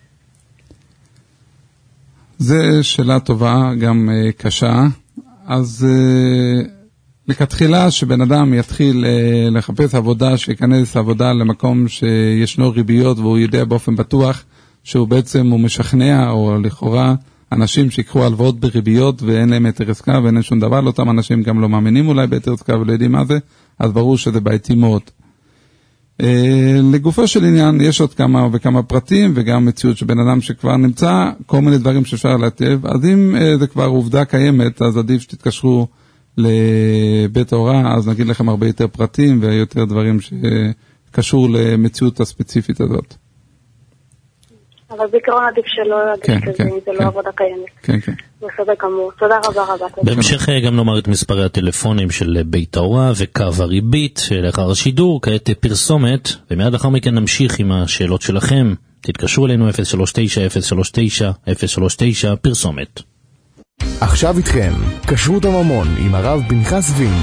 Speaker 7: זה שאלה טובה, גם קשה. אז לכתחילה שבן אדם יתחיל לחפש עבודה, שיכנס עבודה למקום שישנו ריביות והוא יודע באופן בטוח שהוא בעצם הוא משכנע או לכאורה אנשים שיקחו הלוואות בריביות ואין להם היתר עסקה ואין להם שום דבר, לאותם אנשים גם לא מאמינים אולי בהיתר עסקה ולא יודעים מה זה, אז ברור שזה בעייתי מאוד. לגופו של עניין יש עוד כמה וכמה פרטים וגם מציאות שבן אדם שכבר נמצא כל מיני דברים שאפשר להטב, אז אם זה כבר עובדה קיימת אז עדיף שתתקשרו לבית ההוראה, אז נגיד לכם הרבה יותר פרטים ויותר דברים שקשור למציאות הספציפית הזאת.
Speaker 21: אבל בעיקרון עדיף שלא עדיף כזה, אם זה לא עבודה קיימת.
Speaker 7: כן, כן.
Speaker 21: בסדר גמור. תודה רבה רבה.
Speaker 6: בהמשך גם נאמר את מספרי הטלפונים של בית ההוראה וקו הריבית לאחר השידור, כעת פרסומת, ומיד לאחר מכן נמשיך עם השאלות שלכם. תתקשרו אלינו 039-039-039 פרסומת.
Speaker 5: עכשיו איתכם, כשרות הממון עם הרב פנחס וינד.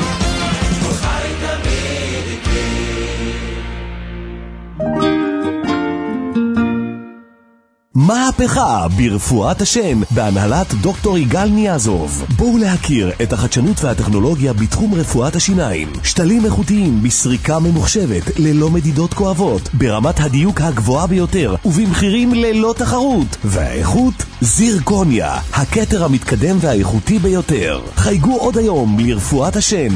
Speaker 1: מהפכה ברפואת השן בהנהלת דוקטור יגאל ניאזוב. בואו להכיר את החדשנות והטכנולוגיה בתחום רפואת השיניים. שתלים איכותיים בסריקה ממוחשבת ללא מדידות כואבות, ברמת הדיוק הגבוהה ביותר ובמחירים ללא תחרות. והאיכות זירקוניה, הכתר המתקדם והאיכותי ביותר. חייגו עוד היום לרפואת השן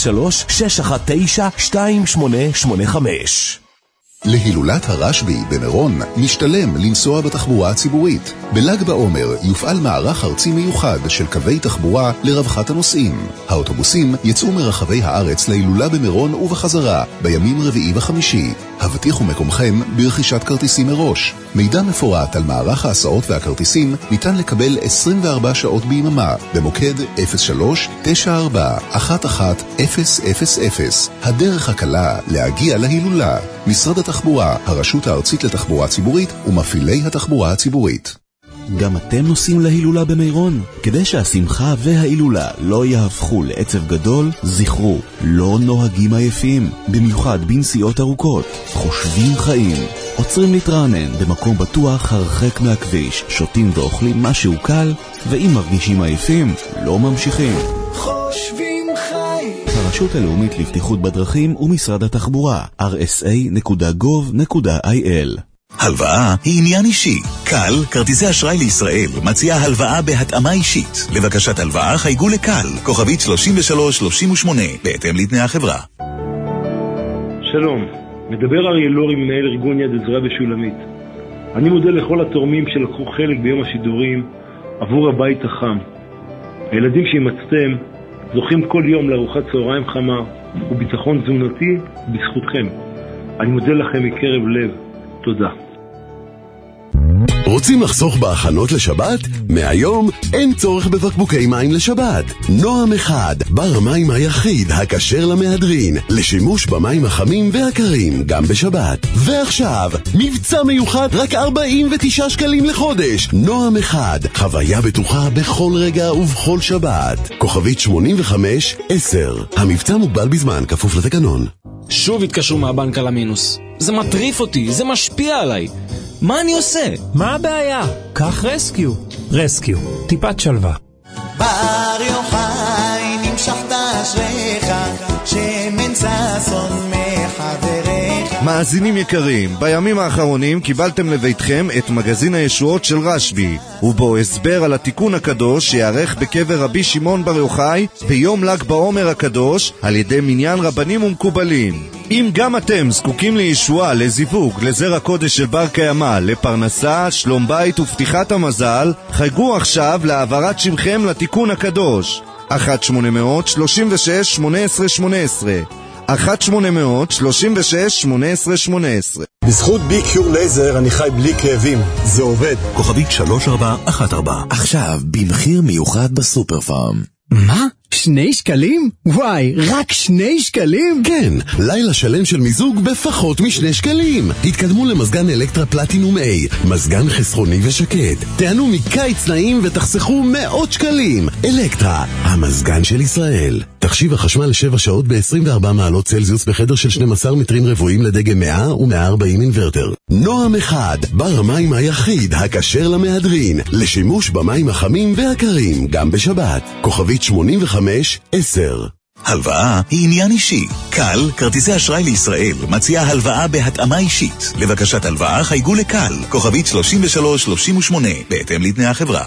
Speaker 1: 03-619-2885.
Speaker 22: להילולת הרשב"י במירון משתלם לנסוע בתחבורה הציבורית. בל"ג בעומר יופעל מערך ארצי מיוחד של קווי תחבורה לרווחת הנוסעים. האוטובוסים יצאו מרחבי הארץ להילולה במירון ובחזרה בימים רביעי וחמישי. הבטיחו מקומכם ברכישת כרטיסים מראש. מידע מפורט על מערך ההסעות והכרטיסים ניתן לקבל 24 שעות ביממה במוקד 03-94-11-000. הדרך הקלה להגיע להילולה. משרד התחבורה, הרשות הארצית לתחבורה ציבורית ומפעילי התחבורה הציבורית.
Speaker 1: גם אתם נוסעים להילולה במירון? כדי שהשמחה וההילולה לא יהפכו לעצב גדול, זכרו, לא נוהגים עייפים, במיוחד בנסיעות ארוכות. חושבים חיים, עוצרים להתרענן במקום בטוח הרחק מהכביש, שותים ואוכלים משהו קל, ואם מרגישים עייפים, לא ממשיכים.
Speaker 4: חושבים חיים.
Speaker 1: הרשות הלאומית לבטיחות בדרכים ומשרד התחבורה, rsa.gov.il.
Speaker 10: הלוואה היא עניין אישי. קל, כרטיסי אשראי לישראל, מציעה הלוואה בהתאמה אישית. לבקשת הלוואה חייגו לקל, כוכבית 3338, בהתאם לתנאי החברה.
Speaker 8: שלום, מדבר אריה לורי, מנהל ארגון יד עזרא בשולמית. אני מודה לכל התורמים שלקחו חלק ביום השידורים עבור הבית החם. הילדים שהמצאתם זוכים כל יום לארוחת צהריים חמה וביטחון תזונתי בזכותכם. אני מודה לכם מקרב לב. תודה.
Speaker 1: רוצים לחסוך בהכנות לשבת? מהיום אין צורך בבקבוקי מים לשבת. נועם אחד, בר המים היחיד הכשר למהדרין, לשימוש במים החמים והקרים גם בשבת. ועכשיו, מבצע מיוחד רק 49 שקלים לחודש. נועם אחד, חוויה בטוחה בכל רגע ובכל שבת. כוכבית 85-10. המבצע מוגבל בזמן, כפוף לתקנון.
Speaker 23: שוב התקשרו מהבנק על המינוס. זה מטריף אותי, זה משפיע עליי. מה אני עושה?
Speaker 24: מה הבעיה? קח רסקיו. רסקיו, טיפת שלווה.
Speaker 4: בר יוחאי נמשכת אשריך, שמן ששון מחבריך.
Speaker 11: מאזינים יקרים, בימים האחרונים קיבלתם לביתכם את מגזין הישועות של רשב"י, ובו הסבר על התיקון הקדוש שיערך בקבר רבי שמעון בר יוחאי ביום ל"ג בעומר הקדוש על ידי מניין רבנים ומקובלים. אם גם אתם זקוקים לישועה, לזיווג, לזרע קודש של בר קיימא, לפרנסה, שלום בית ופתיחת המזל, חייגו עכשיו להעברת שמכם לתיקון הקדוש. 1-800-36-18-18 1-800-36-18-18.
Speaker 25: בזכות ביקיור לייזר אני חי בלי כאבים, זה עובד.
Speaker 1: כוכבית 3414. עכשיו במחיר מיוחד בסופר פארם.
Speaker 24: מה?
Speaker 2: 2 שקלים? וואי, רק 2 שקלים?
Speaker 1: כן, לילה שלם של מיזוג בפחות מ2 שקלים. התקדמו למזגן אלקטרה פלטינום A, מזגן חסכוני ושקט. תענו מקיץ נעים ותחסכו מאות שקלים. אלקטרה, המזגן של ישראל. תחשיב החשמל ל7 שעות ב-24 מעלות צלזיוס בחדר של 12 מטרים רבועים לדגם 100 ו-140 אינוורטר. נועם אחד, בר המים היחיד הכשר למהדרין, לשימוש במים החמים והקרים, גם בשבת. כוכבית 85-10.
Speaker 3: הלוואה היא עניין אישי. קל, כרטיסי אשראי לישראל, מציעה הלוואה בהתאמה אישית. לבקשת הלוואה חייגו לקל, כוכבית 3338, בהתאם לתנאי החברה.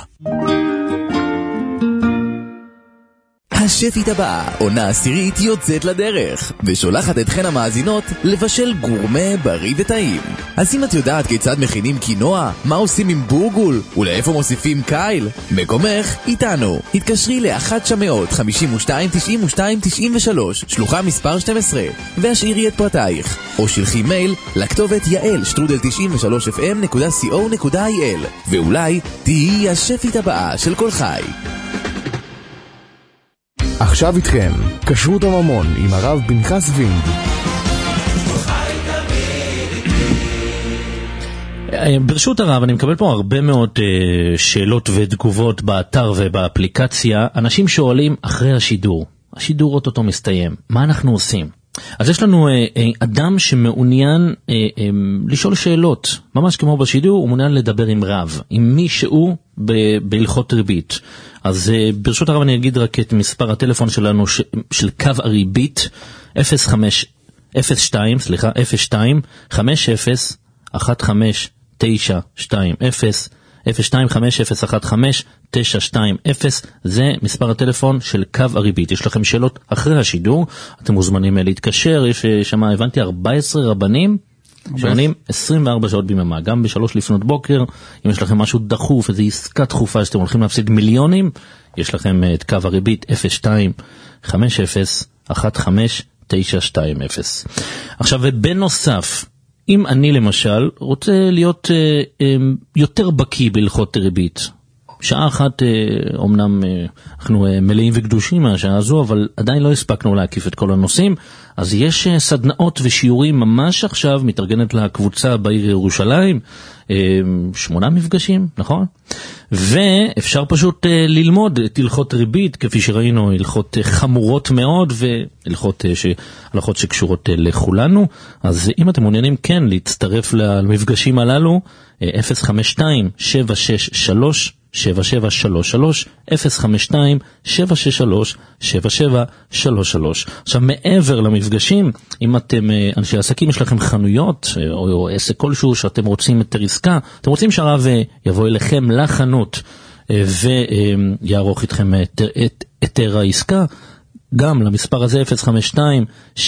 Speaker 9: השפית הבאה, עונה עשירית יוצאת לדרך, ושולחת אתכן המאזינות לבשל גורמה בריא וטעים. אז אם את יודעת כיצד מכינים קינוע, מה עושים עם בורגול, ולאיפה מוסיפים קייל, מקומך איתנו. התקשרי ל-1-952-92-93, שלוחה מספר 12, והשאירי את פרטייך, או שלחי מייל לכתובת yael@93fm.co.il, ואולי תהיי השפית הבאה של כל חי.
Speaker 12: עכשיו איתכם, כשרות הממון עם הרב פנחס וינד.
Speaker 6: ברשות הרב, אני מקבל פה הרבה מאוד שאלות ותגובות באתר ובאפליקציה. אנשים שואלים אחרי השידור, השידור אותו מסתיים, מה אנחנו עושים? אז יש לנו אדם שמעוניין לשאול שאלות, ממש כמו בשידור, הוא מעוניין לדבר עם רב, עם מישהו בהלכות ריבית. אז ברשות הרב אני אגיד רק את מספר הטלפון שלנו של קו הריבית 02-50-15-920 02-50-15-920, זה מספר הטלפון של קו הריבית. יש לכם שאלות אחרי השידור, אתם מוזמנים להתקשר. יש שם, הבנתי, 14 רבנים שעונים 24 שעות ביממה, גם ב3 לפנות בוקר. אם יש לכם משהו דחוף, איזו עסקה דחופה שאתם הולכים להפסיד מיליונים, יש לכם את קו הריבית 02-50-15-920. עכשיו, ובנוסף, אם אני למשל רוצה להיות יותר בקיא בהלכות ריבית, שעה אחת, אומנם אנחנו מלאים וקדושים מהשעה הזו, אבל עדיין לא הספקנו להקיף את כל הנושאים, אז יש סדנאות ושיעורים ממש עכשיו, מתארגנת לקבוצה בעיר ירושלים, 8 מפגשים, נכון? ואפשר פשוט ללמוד את הלכות ריבית, כפי שראינו, הלכות חמורות מאוד, והלכות שקשורות לכולנו. אז אם אתם מעוניינים כן להצטרף למפגשים הללו, 052-763-7733, 052-763-7733. עכשיו, מעבר למפגשים, אם אתם אנשי עסקים, יש לכם חנויות או עסק כלשהו שאתם רוצים יותר עסקה, אתם רוצים שהרב יבוא אליכם לחנות ויערוך איתכם היתר העסקה, גם למספר הזה 052-763-7733.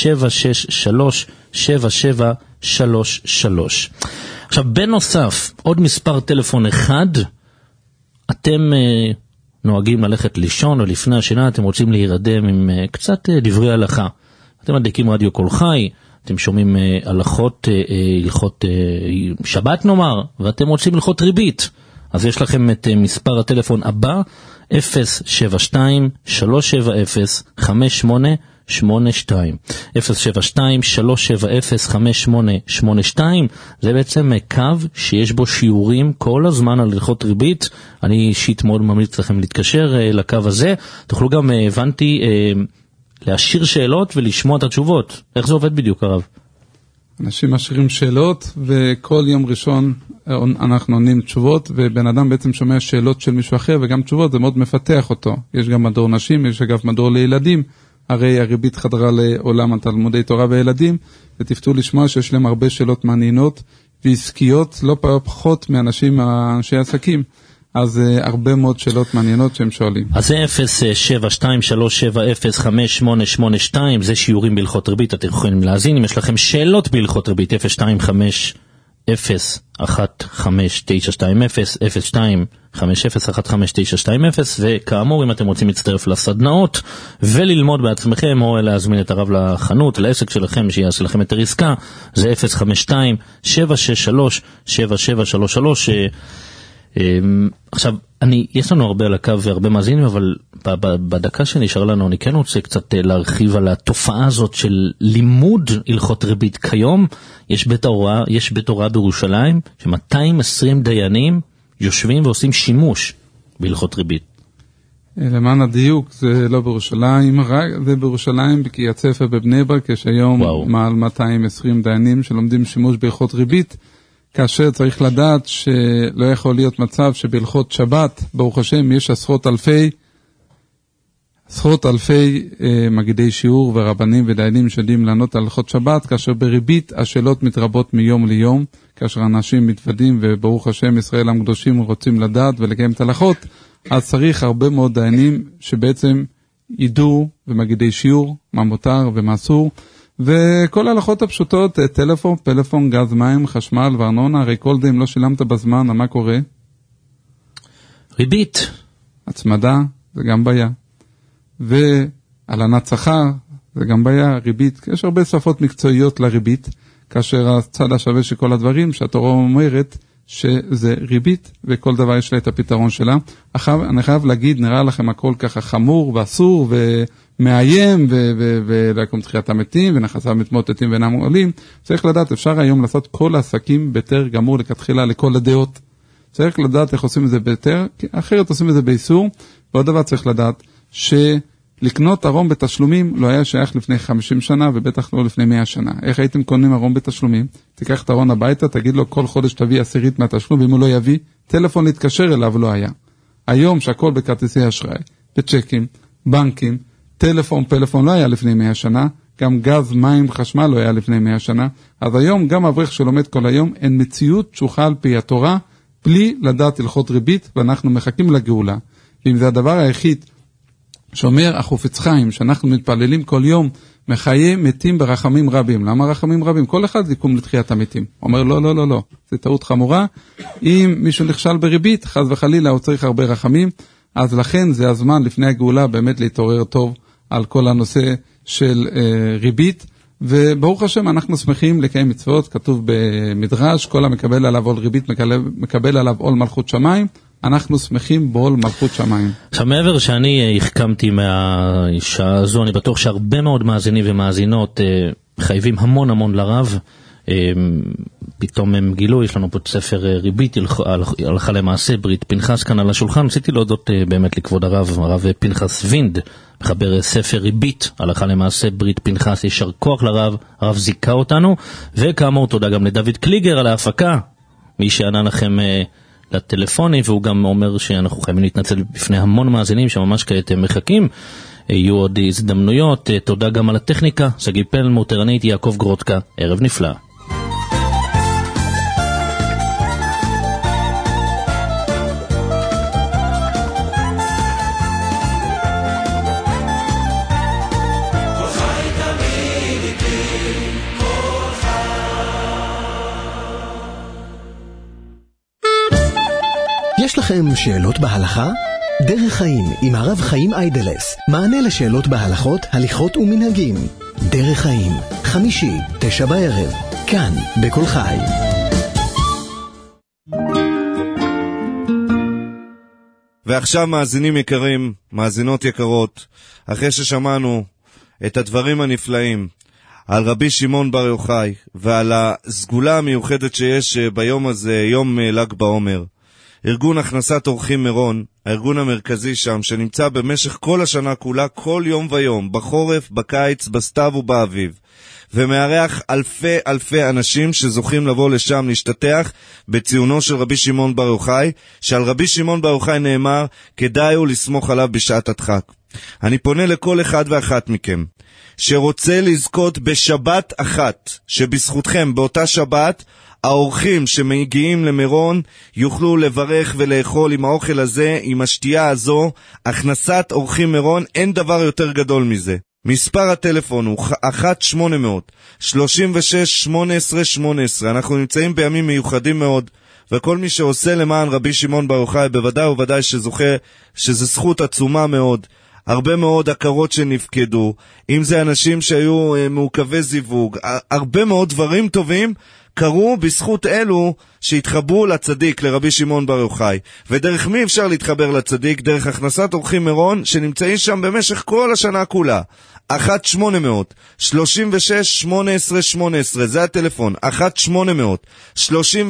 Speaker 6: עכשיו, בנוסף, עוד מספר טלפון אחד, אתם נוהגים ללכת לישון, או לפני השינה אתם רוצים להירדם עם קצת דברי הלכה. אתם מדליקים רדיו כל חי, אתם שומעים הלכות שבת נאמר, ואתם רוצים הלכות ריבית. אז יש לכם את מספר הטלפון הבא, 072-370-5882, 072-370-5882, זה בעצם קו שיש בו שיעורים כל הזמן על הלכות ריבית. אני אישית מאוד ממליץ לכם להתקשר לקו הזה. תוכלו גם, הבנתי, להשאיר שאלות ולשמוע את התשובות. איך זה עובד בדיוק, הרב?
Speaker 7: אנשים משאירים שאלות, וכל יום ראשון אנחנו עונים תשובות, ובן אדם בעצם שומע שאלות של מישהו אחר, וגם תשובות, זה מאוד מפתח אותו. יש גם מדור נשים, יש אגב מדור לילדים, הרי הריבית חדרה לעולם התלמודי תורה וילדים, ותפתו לשמוע שיש להם הרבה שאלות מעניינות, ועסקיות לא פחות מאנשים, אנשי עסקים. אז הרבה מאוד שאלות מעניינות שהם שואלים.
Speaker 6: אז זה 072-370-5882, זה שיעורים בהלכות ריבית, אתם יכולים להאזין. אם יש לכם שאלות בהלכות ריבית, 025-015-920, 025-015-920, וכאמור, אם אתם רוצים להצטרף לסדנאות וללמוד בעצמכם, או להזמין את הרב לחנות, לעסק שלכם, שיעשה לכם את העסקה, זה 052-763-7733. עכשיו, יש לנו הרבה על הקו והרבה מאזינים, אבל בדקה שנשאר לנו, אני כן רוצה קצת להרחיב על התופעה הזאת של לימוד הלכות ריבית. כיום יש בית הוראה בירושלים, ש220 דיינים יושבים ועושים שימוש בהלכות ריבית.
Speaker 7: למען הדיוק, זה לא בירושלים, זה בירושלים בקריית ספר בבני ברק, יש היום מעל 220 דיינים שלומדים שימוש בהלכות ריבית, כאשר צריך לדעת שלא יכול להיות מצב שבהלכות שבת, ברוך השם, יש עשרות אלפי מגידי שיעור ורבנים ודיינים שיודעים לענות על הלכות שבת, כאשר בריבית השאלות מתרבות מיום ליום, כאשר אנשים מתוודים וברוך השם ישראל הקדושים רוצים לדעת ולקיים את ההלכות, אז צריך הרבה מאוד דיינים שבעצם ידעו ומגידי שיעור מה מותר ומה אסור, וכל ההלכות הפשוטות, טלפון, פלאפון, גז, מים, חשמל וארנונה, הרי כל זה אם לא שילמת בזמן, מה קורה?
Speaker 6: ריבית.
Speaker 7: הצמדה, זה גם בעיה. והלנת שכר, זה גם בעיה, ריבית. יש הרבה שפות מקצועיות לריבית, כאשר הצד השווה של כל הדברים, שהתורה אומרת שזה ריבית, וכל דבר יש לה את הפתרון שלה. אני חייב להגיד, נראה לכם הכל ככה חמור ואסור ומאיים, ולקום תחיית המתים, ונחסה מתמוטטים ואינם עולים. צריך לדעת, אפשר היום לעשות כל העסקים ביתר גמור לכתחילה לכל הדעות. צריך לדעת איך עושים את זה ביתר, אחרת עושים את זה באיסור. ועוד דבר צריך לדעת, שלקנות ארום בתשלומים לא היה שייך לפני 50 שנה, ובטח לא לפני 100 שנה. איך הייתם קונים ארום בתשלומים? תיקח את ארון הביתה, תגיד לו כל חודש תביא 10 מהתשלום, ואם הוא לא יביא, טלפון להתקשר אליו לא היה. היום שהכל בכרטיסי אשראי, בצ'קים, בנקים, טלפון, פלאפון לא היה לפני 100 שנה, גם גז, מים, חשמל לא היה לפני 100 שנה, אז היום גם אברך שלומד כל היום, אין מציאות שוחה על פי התורה, בלי לדעת הלכות ריבית, ואנחנו מחכים לגאולה. ואם זה הדבר היחיד שאומר החופץ חיים, שאנחנו מתפללים כל יום, מחיי מתים ברחמים רבים. למה רחמים רבים? כל אחד יקום לתחיית המתים. אומר לא, לא, לא, לא. זה טעות חמורה. אם מישהו נכשל בריבית, חס וחלילה, הוא צריך הרבה רחמים. אז לכן זה הזמן לפני הגאולה באמת להתעורר טוב על כל הנושא של ריבית. וברוך השם אנחנו שמחים לקיים מצוות, כתוב במדרש, כל המקבל עליו עול ריבית מקבל עליו עול מלכות שמיים. אנחנו שמחים בעול מלכות שמיים.
Speaker 6: עכשיו מעבר שאני החכמתי מהאישה הזו, אני בטוח שהרבה מאוד מאזינים ומאזינות חייבים המון המון לרב. פתאום הם גילו, יש לנו פה ספר ריבית, הלכה למעשה, ברית פנחס כאן על השולחן. רציתי להודות באמת לכבוד הרב פנחס וינד, מחבר ספר ריבית, הלכה למעשה, ברית פנחס, ישר כוח לרב, הרב זיקה אותנו, וכאמור תודה גם לדוד קליגר על ההפקה, מי שענה לכם לטלפונים, והוא גם אומר שאנחנו חייבים להתנצל בפני המון מאזינים שממש כעת מחכים, יהיו עוד הזדמנויות. תודה גם על הטכניקה, סגי פלמור, טרנית, יעקב גרודקה, ערב נפלא.
Speaker 2: יש לכם שאלות בהלכה? דרך חיים עם הרב חיים איידלס, מענה לשאלות בהלכות, הליכות ומנהגים. דרך חיים, חמישי, 9 בערב, כאן בכל חי.
Speaker 11: ועכשיו מאזינים יקרים, מאזינות יקרות, אחרי ששמענו את הדברים הנפלאים על רבי שמעון בר יוחאי ועל הסגולה המיוחדת שיש ביום הזה, יום ל"ג בעומר, ארגון הכנסת אורחים מירון, הארגון המרכזי שם, שנמצא במשך כל השנה כולה, כל יום ויום, בחורף, בקיץ, בסתיו ובאביב, ומארח אלפי אנשים שזוכים לבוא לשם להשתתח בציונו של רבי שמעון בר יוחאי, שעל רבי שמעון בר יוחאי נאמר, כדאי הוא לסמוך עליו בשעת הדחק. אני פונה לכל אחד ואחת מכם, שרוצה לזכות בשבת אחת, שבזכותכם באותה שבת, האורחים שמגיעים למירון יוכלו לברך ולאכול עם האוכל הזה, עם השתייה הזו. הכנסת אורחים מירון, אין דבר יותר גדול מזה. מספר הטלפון הוא 1-800-36-18-18. אנחנו נמצאים בימים מיוחדים מאוד, וכל מי שעושה למען רבי שמעון בר יוחאי בוודאי ובוודאי שזוכה, שזה זכות עצומה מאוד. הרבה מאוד הכרות שנפקדו, אם זה אנשים שהיו מעוכבי זיווג, הרבה מאוד דברים טובים קרו בזכות אלו שהתחברו לצדיק, לרבי שמעון בר יוחאי. ודרך מי אפשר להתחבר לצדיק? דרך הכנסת אורחים מירון שנמצאים שם במשך כל השנה כולה. 1-800-36-18-18, זה הטלפון, 1-800-36-18-18,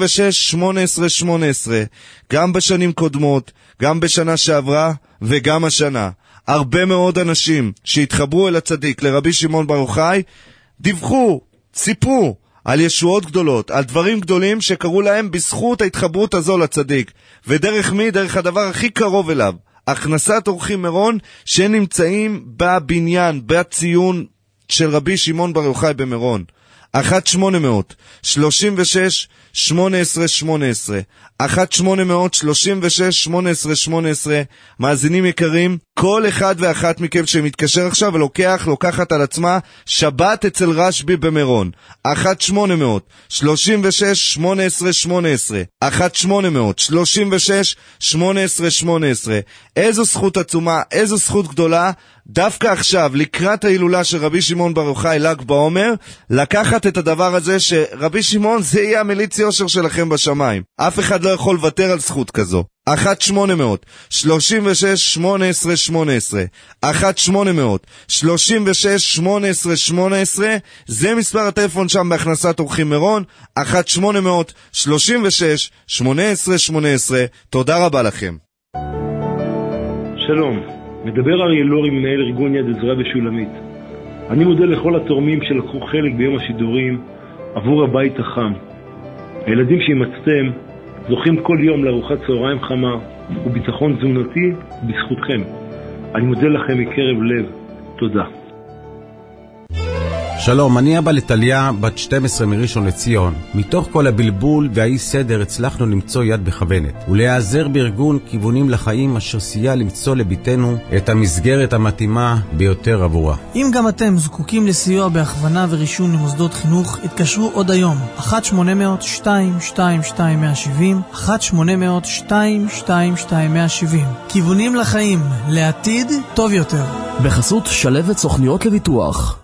Speaker 11: גם בשנים קודמות, גם בשנה שעברה וגם השנה. הרבה מאוד אנשים שהתחברו אל הצדיק, לרבי שמעון בר יוחאי, דיווחו, סיפרו על ישועות גדולות, על דברים גדולים שקרו להם בזכות ההתחברות הזו לצדיק. ודרך מי? דרך הדבר הכי קרוב אליו, הכנסת אורחים מירון שנמצאים בבניין, בציון של רבי שמעון בר יוחאי במירון. 1-800-36-18-18, 1-800-36-18-18. מאזינים יקרים, כל אחד ואחת מכם שמתקשר עכשיו ולוקחת על עצמה שבת אצל רשב"י במירון. 1-800-36-18-18, 1-800-36-18-18. איזו זכות עצומה, איזו זכות גדולה, דווקא עכשיו, לקראת ההילולה של רבי שמעון בר יוחאי ל"ג בעומר, לקחת את הדבר הזה שרבי שמעון זה יהיה המליץ יושר שלכם בשמיים. אף אחד לא יכול לוותר על זכות כזו. 1-800-36-18-18, 1-800-36-18-18, זה מספר הטלפון שם בהכנסת אורחים מירון, 1-800-36-18-18. תודה רבה לכם.
Speaker 8: שלום, מדבר אריה לורי, מנהל ארגון יד עזרא ושולמית. אני מודה לכל התורמים שלקחו חלק ביום השידורים עבור הבית החם. הילדים שהמצאתם זוכים כל יום לארוחת צהריים חמה וביטחון תזונתי בזכותכם. אני מודה לכם מקרב לב. תודה.
Speaker 13: שלום, אני אבא לטליה, בת 12 מראשון לציון. מתוך כל הבלבול והאי סדר הצלחנו למצוא יד בכוונת ולהיעזר בארגון כיוונים לחיים אשר סייע למצוא לביתנו את המסגרת המתאימה ביותר עבורה.
Speaker 14: אם גם אתם זקוקים לסיוע בהכוונה ורישום למוסדות חינוך, התקשרו עוד היום 1-800-222-170, 1-800-222-170. כיוונים לחיים, לעתיד טוב יותר.
Speaker 12: בחסות שלבת סוכניות לביטוח.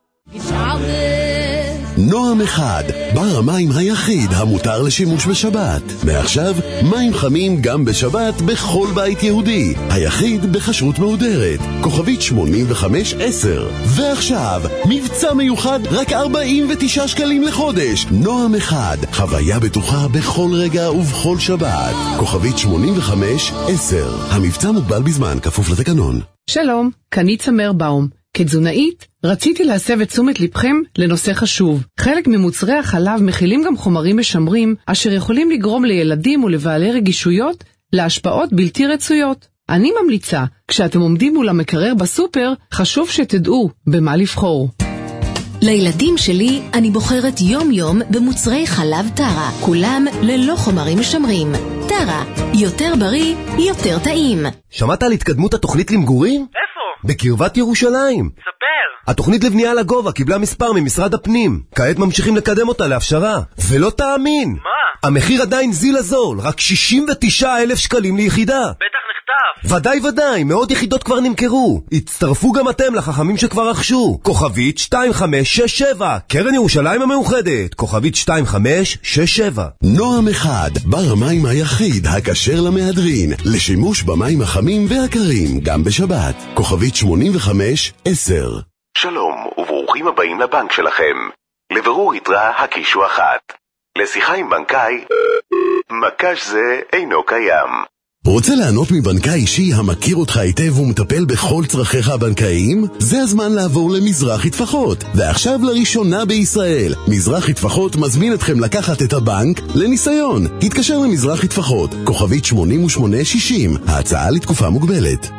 Speaker 1: נועם אחד, בר המים היחיד המותר לשימוש בשבת. מעכשיו, מים חמים גם בשבת בכל בית יהודי. היחיד בכשרות מהודרת. כוכבית 8510. ועכשיו, מבצע מיוחד רק 49 שקלים לחודש. נועם אחד, חוויה בטוחה בכל רגע ובכל שבת. כוכבית 8510. המבצע מוגבל בזמן, כפוף לתקנון.
Speaker 15: שלום, קנית סמר באום. כתזונאית, רציתי להסב את תשומת לבכם לנושא חשוב. חלק ממוצרי החלב מכילים גם חומרים משמרים, אשר יכולים לגרום לילדים ולבעלי רגישויות להשפעות בלתי רצויות. אני ממליצה, כשאתם עומדים מול המקרר בסופר, חשוב שתדעו במה לבחור.
Speaker 16: לילדים שלי אני בוחרת יום-יום במוצרי חלב טרה, כולם ללא חומרים משמרים. טרה, יותר בריא, יותר טעים.
Speaker 17: שמעת על התקדמות התוכנית למגורים?
Speaker 26: איפה?
Speaker 17: בקרבת ירושלים.
Speaker 26: ספר.
Speaker 17: התוכנית לבנייה לגובה קיבלה מספר ממשרד הפנים. כעת ממשיכים לקדם אותה להפשרה. ולא תאמין.
Speaker 26: מה?
Speaker 17: המחיר עדיין זיל הזול, רק 69,000 שקלים ליחידה.
Speaker 26: בטח נכתב.
Speaker 17: ודאי, מאות יחידות כבר נמכרו. הצטרפו גם אתם לחכמים שכבר רכשו. כוכבית 2567, קרן ירושלים המאוחדת. כוכבית 2567.
Speaker 1: נועם אחד, בר המים היחיד הכשר למהדרין, לשימוש במים החמים והקרים, גם בשבת. כוכבית 8510.
Speaker 27: שלום וברוכים הבאים לבנק שלכם. לברור יתרה הקישו אחת. לשיחה עם בנקאי, מקש זה אינו קיים.
Speaker 1: רוצה לענות מבנקאי אישי המכיר אותך היטב ומטפל בכל צרכיך הבנקאיים? זה הזמן לעבור למזרחי טפחות. ועכשיו לראשונה בישראל, מזרחי טפחות מזמין אתכם לקחת את הבנק לניסיון. התקשר למזרחי טפחות, כוכבית 8860, ההצעה לתקופה מוגבלת.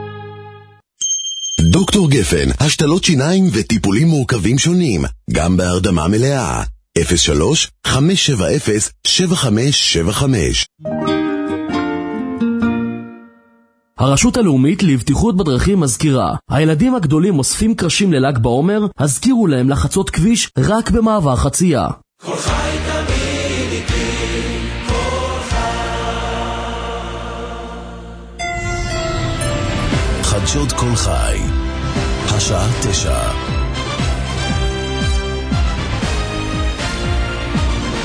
Speaker 1: דוקטור גפן, השתלות שיניים וטיפולים מורכבים שונים, גם בהרדמה מלאה. 03-570-7575.
Speaker 12: הרשות הלאומית לבטיחות בדרכים מזכירה, הילדים הגדולים אוספים קרשים לל"ג בעומר, הזכירו להם לחצות כביש רק במעבר חצייה. כל חי תמיד איתי, כל
Speaker 1: חי. חדשות כל חי, השעה 9.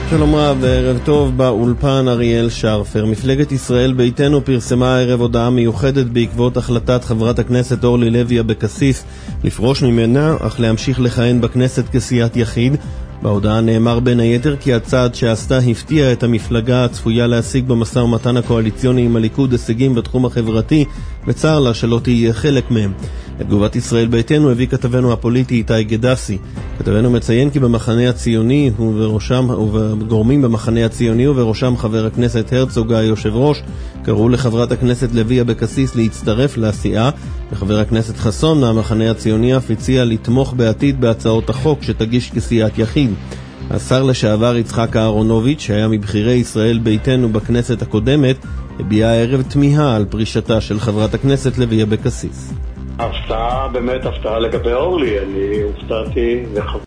Speaker 5: שלום רב וערב טוב. באולפן אריאל שרפר. מפלגת ישראל ביתנו פרסמה הערב הודעה מיוחדת בעקבות החלטת חברת הכנסת אורלי לוי אבקסיס לפרוש ממנה אך להמשיך לכהן בכנסת כסיעת יחיד. בהודעה נאמר בין היתר כי הצעד שעשתה הפתיע את המפלגה הצפויה להשיג במשא ומתן הקואליציוני עם הליכוד הישגים בתחום החברתי, וצער לה שלא תהיה חלק מהם. את תגובת ישראל ביתנו הביא כתבנו הפוליטי איתי גדסי. כתבנו מציין כי במחנה הציוני ובגורמים במחנה הציוני ובראשם חבר הכנסת הרצוג היושב ראש קראו לחברת הכנסת לוי אבקסיס להצטרף לעשייה, וחבר הכנסת חסון מהמחנה הציוני אף הציע לתמוך בעתיד בהצעות החוק שתגיש כסיעת יחיד. השר לשעבר יצחק אהרונוביץ' שהיה מבחירי ישראל ביתנו בכנסת הקודמת הביע הערב תמיהה על פרישתה של חברת הכנסת לוי אבקסיס.
Speaker 18: הפתעה, באמת הפתעה לגבי אורלי. אני הופתעתי